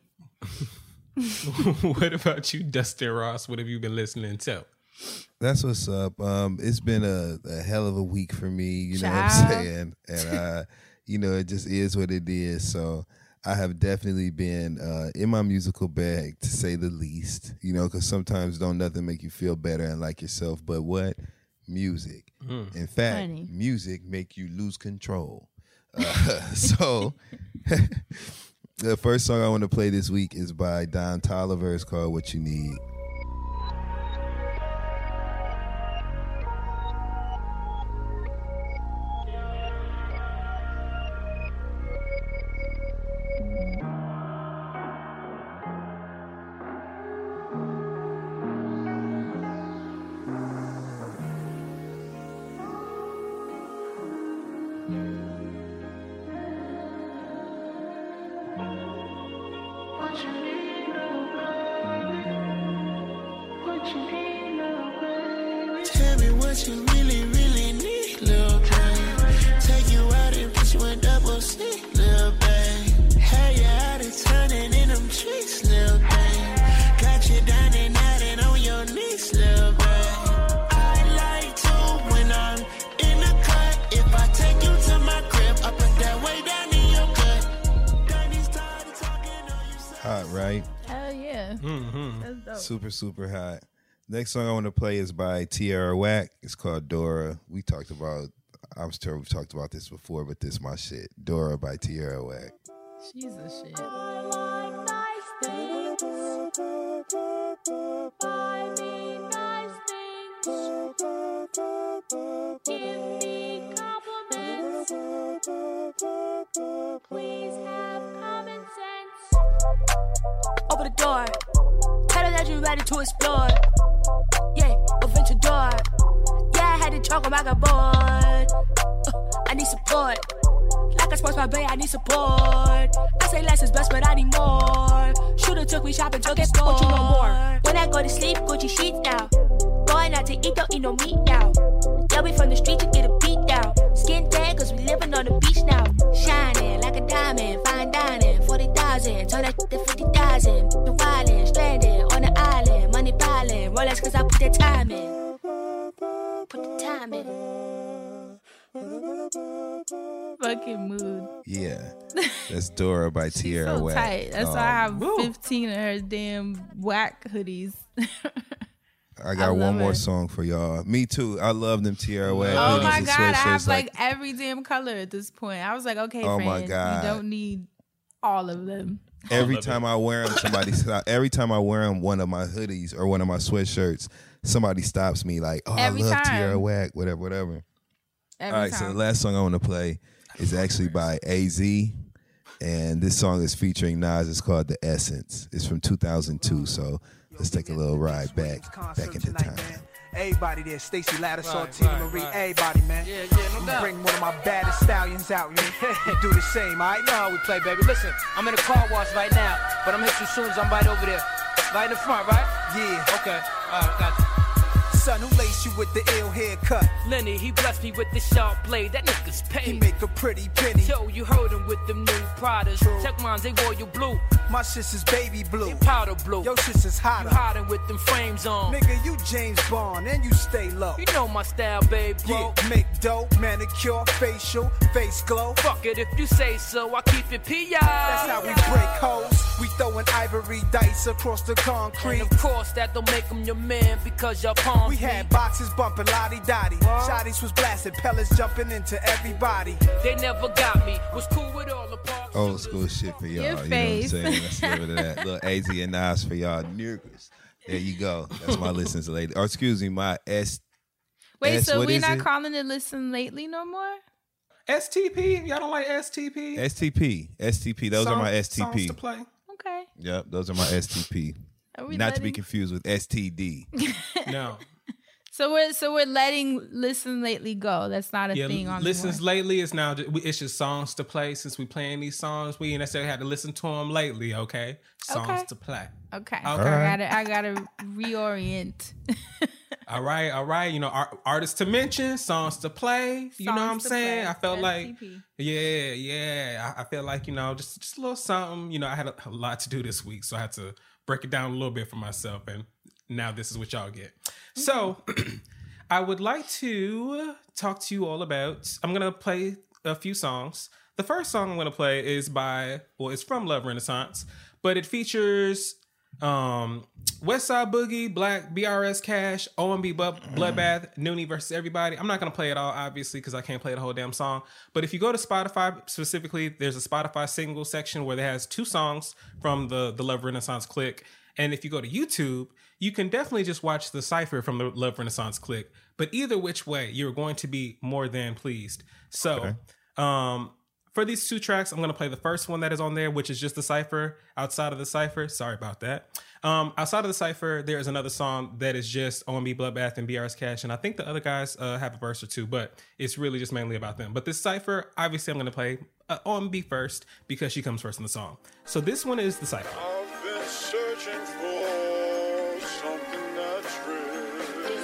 What about you, Dustin Ross? What have you been listening to? That's what's up. It's been a hell of a week for me, you know what I'm saying? And, you know, it just is what it is. So I have definitely been in my musical bag, to say the least, you know, because sometimes don't nothing make you feel better and like yourself. But what? Music. In fact, music make you lose control. So the first song I want to play this week is by Don Toliver. It's called What You Need. Super hot. Next song I want to play is by Tierra Whack. It's called Dora. I'm sure we've talked about this before, but this is my shit. Dora by Tierra Whack. She's a shit. Please have common sense. Open the door. Tell her that you're ready to explore. Yeah, adventure door. Yeah, I had to choke him, I got bored. I need support. Like I sports my bay, I need support. I say less is best, but I need more. Shooter took me shopping, took it what you know more. When I go to sleep, Gucci sheets now. Going out to eat, don't eat no meat now. They'll be from the street to get a beat down. Skin tan, cause we living on the beach now. Shining like a diamond, fine dining, 40,000, turn that to 50,000. The wildin', stranded on the island, money piling, Rolex cause I put that time in. Put the time in. Fucking mood. Yeah. That's Dora by Tierra so Whack. Tight. That's why I have 15 of her damn Whack hoodies. I got one more song for y'all. Me too. I love them Tierra Whack. Oh my God. I have like every damn color at this point. I was like, okay, friend, my God. you don't need all of them. Every time I wear them, every time I wear them, one of my hoodies or one of my sweatshirts, somebody stops me like, oh, Every I love time. Tierra Whack, whatever. All right, so the last song I want to play is actually by AZ, and this song is featuring Nas. It's called The Essence. It's from 2002, so let's take a little ride back into time. Everybody there, Stacey Lattisaw, Tina Marie, everybody, man. Yeah, no doubt. Bring one of my baddest stallions out, man. You do the same, all right? You know how we play, baby. Listen, I'm in a car wash right now, but I'm gonna hit you soon as I'm right over there. Right in the front, right? Yeah. Okay, all right, got you. Son, who laced you with the ill haircut? Lenny, he blessed me with the sharp blade. That nigga's paid. He make a pretty penny. Yo, you heard him with them new Pradas. Check mines, they royal blue. My shit's is baby blue. They powder blue. Your shit's is hotter. You hiding with them frames on. Nigga, you James Bond and you stay low. You know my style, babe, bro. Yeah, make dope, manicure, facial, face glow. Fuck it if you say so, I keep it P.I. That's how we break hoes. We throwing ivory dice across the concrete. And of course, that don't make him your man because y'all palm. We had boxes bumping lottie-dottie. Shotties was blasting, pellets jumping into everybody. They never got me. Was cool with all the parts. Old school shit for y'all. Your You know what I'm face. saying? Let's leave it at that. Little AZ and Nas for y'all niggas. There you go. That's my listens lately. Or excuse me, my S. Wait, S, so what we're is not it? calling it Listen Lately no more? STP? Y'all don't like STP? STP. Those are my Songs STP. to play. Okay. Yep, those are my STP. Are we Not to be letting- confused with STD. No. So we're letting Listen Lately go. That's not a thing on listens the lately is now it's just songs to play. Since we playing these songs, we ain't necessarily had to listen to them lately. Okay, songs Okay. to play. Okay. All right. I gotta reorient. All right. You know, artists to mention, songs to play. You know what I'm Songs to saying? play. I felt like, STP. yeah. I feel like, you know, just a little something. You know, I had a lot to do this week, so I had to break it down a little bit for myself, and now this is what y'all get. So, I would like to talk to you all about. I'm gonna play a few songs. The first song I'm gonna play is it's from Love Renaissance, but it features Westside Boogie, Black, BRS Cash, OMB Bloodbath, Noonie versus Everybody. I'm not going to play it all, obviously, because I can't play the whole damn song. But if you go to Spotify specifically, there's a Spotify single section where it has 2 songs from the Love Renaissance clique. And if you go to YouTube, you can definitely just watch the cypher from the Love Renaissance clique. But either which way, you're going to be more than pleased. So, for these 2 tracks, I'm going to play the first one that is on there, which is just the cypher. Outside of the cypher, sorry about that. Outside of the cypher, there is another song that is just OMB Bloodbath and BRS Cash. And I think the other guys have a verse or 2, but it's really just mainly about them. But this cypher, obviously, I'm going to play OMB first because she comes first in the song. So this one is the cypher. I've been searching for something that's real.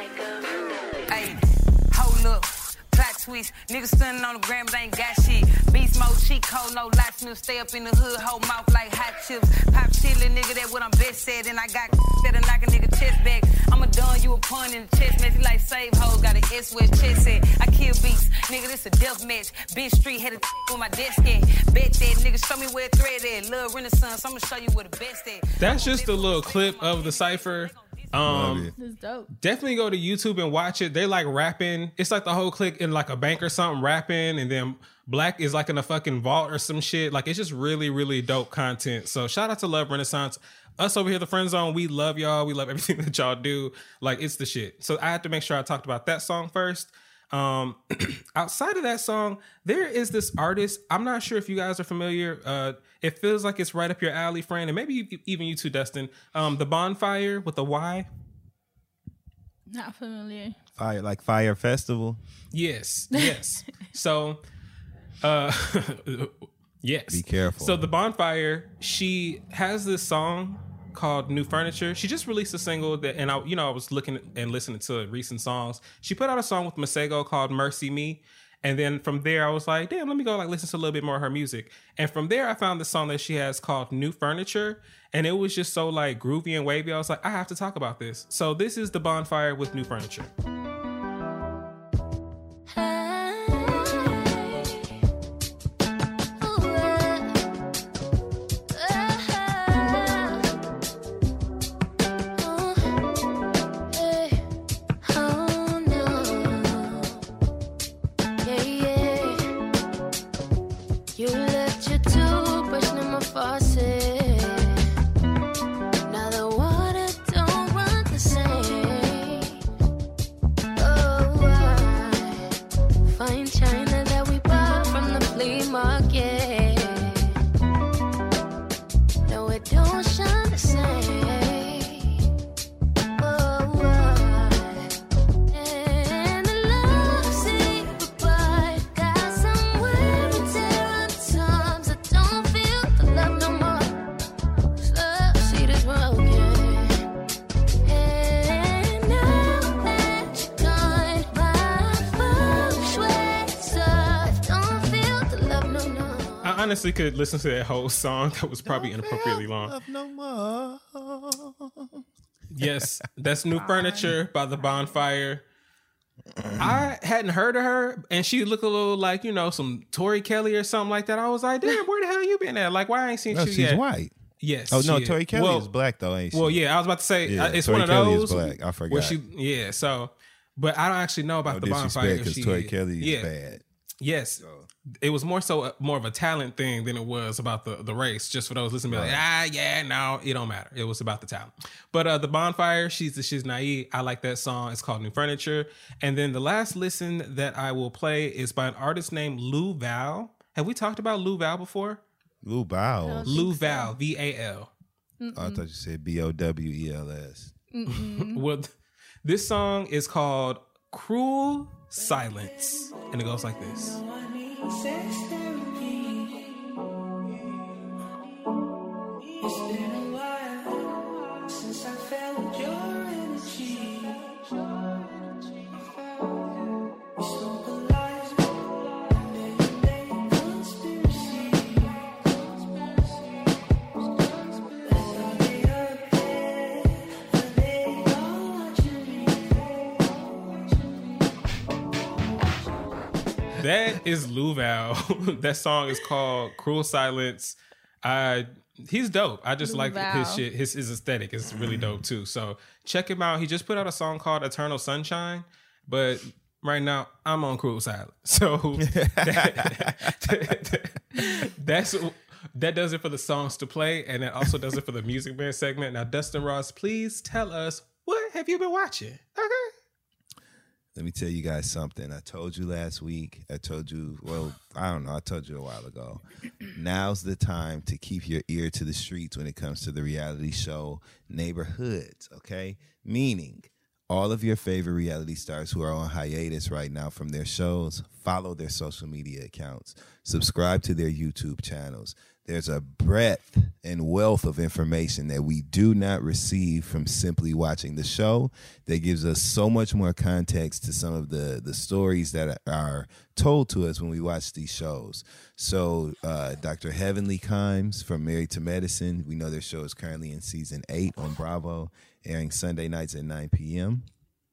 Hey, hold up. Twist. Niggas stunning on the gram, but ain't got shit. Beast mode, cheat code, no locksmith. Stay up in the hood, whole mouth like hot chips. Pop chili, nigga, that what I'm best at. And I got that'll knock a nigga chest back. I'm a done, you a pun in the chest match. You like save hoes, got an S where chest at. I kill beats, nigga, this a death match. Bench Street had a with my desk at. Bet that, nigga, show me where thread at. Love Renaissance, I'ma show you where the best at. That's just a little clip of the cypher. It's dope. Definitely go to YouTube and watch it. They like rapping. It's like the whole clique in like a bank or something rapping, and then Black is like in a fucking vault or some shit. Like it's just really, really dope content. So shout out to Love Renaissance. Us over here, the Friend Zone, we love y'all. We love everything that y'all do. Like it's the shit. So I had to make sure I talked about that song first. Outside of that song, there is this artist. I'm not sure if you guys are familiar. It feels like it's right up your alley, friend, and maybe even you too, Dustin. The Bonfire with the Y. Not familiar. Fire Festival. Yes. So, yes. Be careful. So the Bonfire, she has this song called New Furniture. She just released a single that, and I was looking and listening to recent songs. She put out a song with Masego called Mercy Me. And then from there, I was like, damn, let me go listen to a little bit more of her music. And from there, I found the song that she has called New Furniture. And it was just so like groovy and wavy. I was like, I have to talk about this. So this is the Bonfire with New Furniture. honestly could listen to that whole song. That was probably inappropriately long. Love no more. Yes, that's New Furniture by The Bonfire. I hadn't heard of her, and she looked a little like, you know, some Tori Kelly or something like that. I was like, damn, where the hell you been at? Like, why I ain't seen you she's yet? white. Yes. Oh no, she Tori is. Kelly is black though, ain't she? Well, yeah, I was about to say it's Tori one of Kelly those. is black. I forgot. Where so, but I don't actually know about The Bonfire. Because Tori Kelly is bad. Yes. It was more of a talent thing than it was about the race. Just for those listening, be like, no, it don't matter. It was about the talent. But The Bonfire, she's naive. I like that song. It's called New Furniture. And then the last listen that I will play is by an artist named Lou Val. Have we talked about Lou Val before? Lou Val. Lou Val, VAL. I thought you said BOWELS. Well, this song is called Cruel Silence. And it goes like this. Sex therapy. It's been a while since I felt your energy. We spoke of lies, day-to-day conspiracy. Are they up there? Are they all watching me? That is Lou Val. That song is called Cruel Silence. He's dope. I just like his shit. His aesthetic is really dope too. So check him out. He just put out a song called Eternal Sunshine. But right now, I'm on Cruel Silence. So that does it for the songs to play. And that also does it for the Music Man segment. Now, Dustin Ross, please tell us, what have you been watching? Okay. Let me tell you guys something. I told you last week. I told you a while ago. Now's the time to keep your ear to the streets when it comes to the reality show Neighborhoods, okay? Meaning, all of your favorite reality stars who are on hiatus right now from their shows, follow their social media accounts. Subscribe to their YouTube channels. There's a breadth and wealth of information that we do not receive from simply watching the show that gives us so much more context to some of the stories that are told to us when we watch these shows. So Dr. Heavenly Kimes from Married to Medicine, we know their show is currently in season 8 on Bravo, airing Sunday nights at 9 p.m.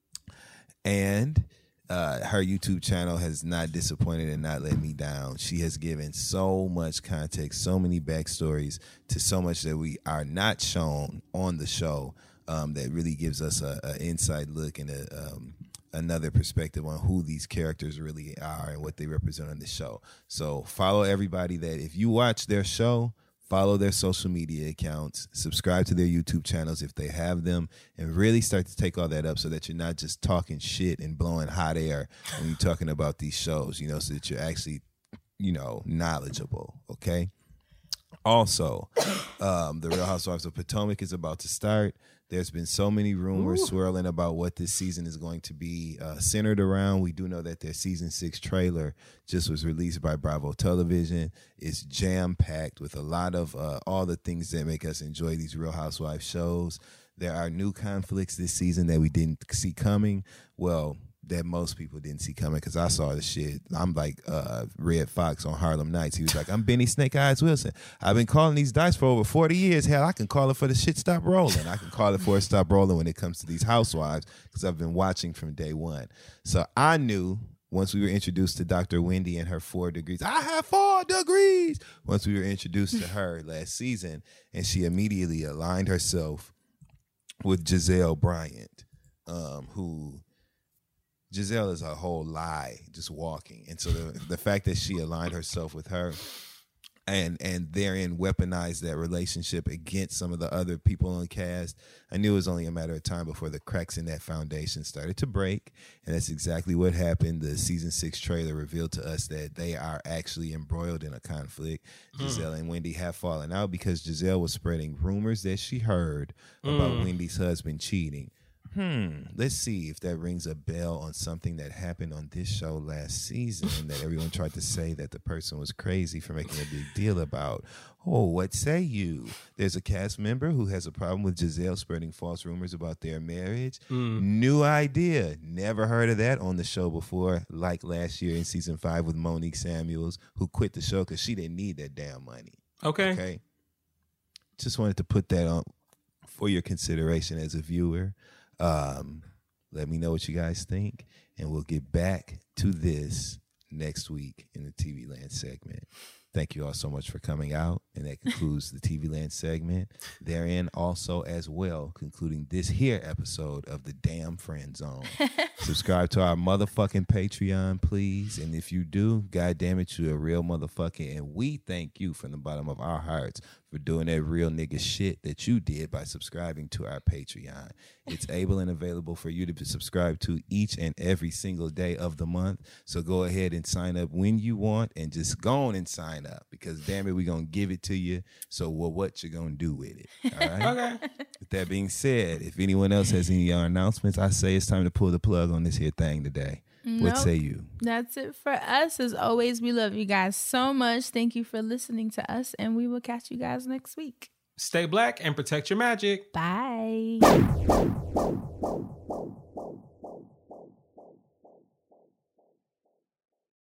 And her YouTube channel has not disappointed and not let me down. She has given so much context, so many backstories to so much that we are not shown on the show that really gives us an inside look and another perspective on who these characters really are and what they represent on the show. So follow everybody that if you watch their show, follow their social media accounts, subscribe to their YouTube channels if they have them, and really start to take all that up so that you're not just talking shit and blowing hot air when you're talking about these shows, so that you're actually, knowledgeable, okay? Also, The Real Housewives of Potomac is about to start. There's been so many rumors swirling about what this season is going to be centered around. We do know that their season 6 trailer just was released by Bravo Television. It's jam-packed with a lot of all the things that make us enjoy these Real Housewives shows. There are new conflicts this season that we didn't see coming. Well, that most people didn't see coming because I saw the shit. I'm like Red Fox on Harlem Nights. He was like, I'm Benny Snake Eyes Wilson. I've been calling these dice for over 40 years. Hell, I can call it for the shit stop rolling. I can call it for it stop rolling when it comes to these housewives because I've been watching from day one. So I knew once we were introduced to Dr. Wendy and her 4 degrees. I have 4 degrees. Once we were introduced to her last season, and she immediately aligned herself with Giselle Bryant, who... Giselle is a whole lie, just walking. And so the fact that she aligned herself with her and therein weaponized that relationship against some of the other people on the cast, I knew it was only a matter of time before the cracks in that foundation started to break. And that's exactly what happened. The season 6 trailer revealed to us that they are actually embroiled in a conflict. Giselle and Wendy have fallen out because Giselle was spreading rumors that she heard about Wendy's husband cheating. Let's see if that rings a bell on something that happened on this show last season that everyone tried to say that the person was crazy for making a big deal about. Oh, what say you? There's a cast member who has a problem with Giselle spreading false rumors about their marriage. New idea. Never heard of that on the show before, like last year in season 5 with Monique Samuels, who quit the show because she didn't need that damn money. Okay. Just wanted to put that on for your consideration as a viewer. Let me know what you guys think, and we'll get back to this next week in the TV Land segment. Thank you all so much for coming out, and that concludes the TV Land segment. Therein also as well, concluding this here episode of the Damn Friend Zone. Subscribe to our motherfucking Patreon, please, and if you do, God damn it, you're a real motherfucker, and we thank you from the bottom of our hearts for doing that real nigga shit that you did by subscribing to our Patreon. It's able and available for you to subscribe to each and every single day of the month. So go ahead and sign up when you want, and just go on and sign up, because damn it, we're going to give it to you. So what you going to do with it? All right? Okay. With that being said, if anyone else has any announcements, I say it's time to pull the plug on this here thing today. What say you? That's it for us. As always, we love you guys so much. Thank you for listening to us, and we will catch you guys next week. Stay black and protect your magic. Bye.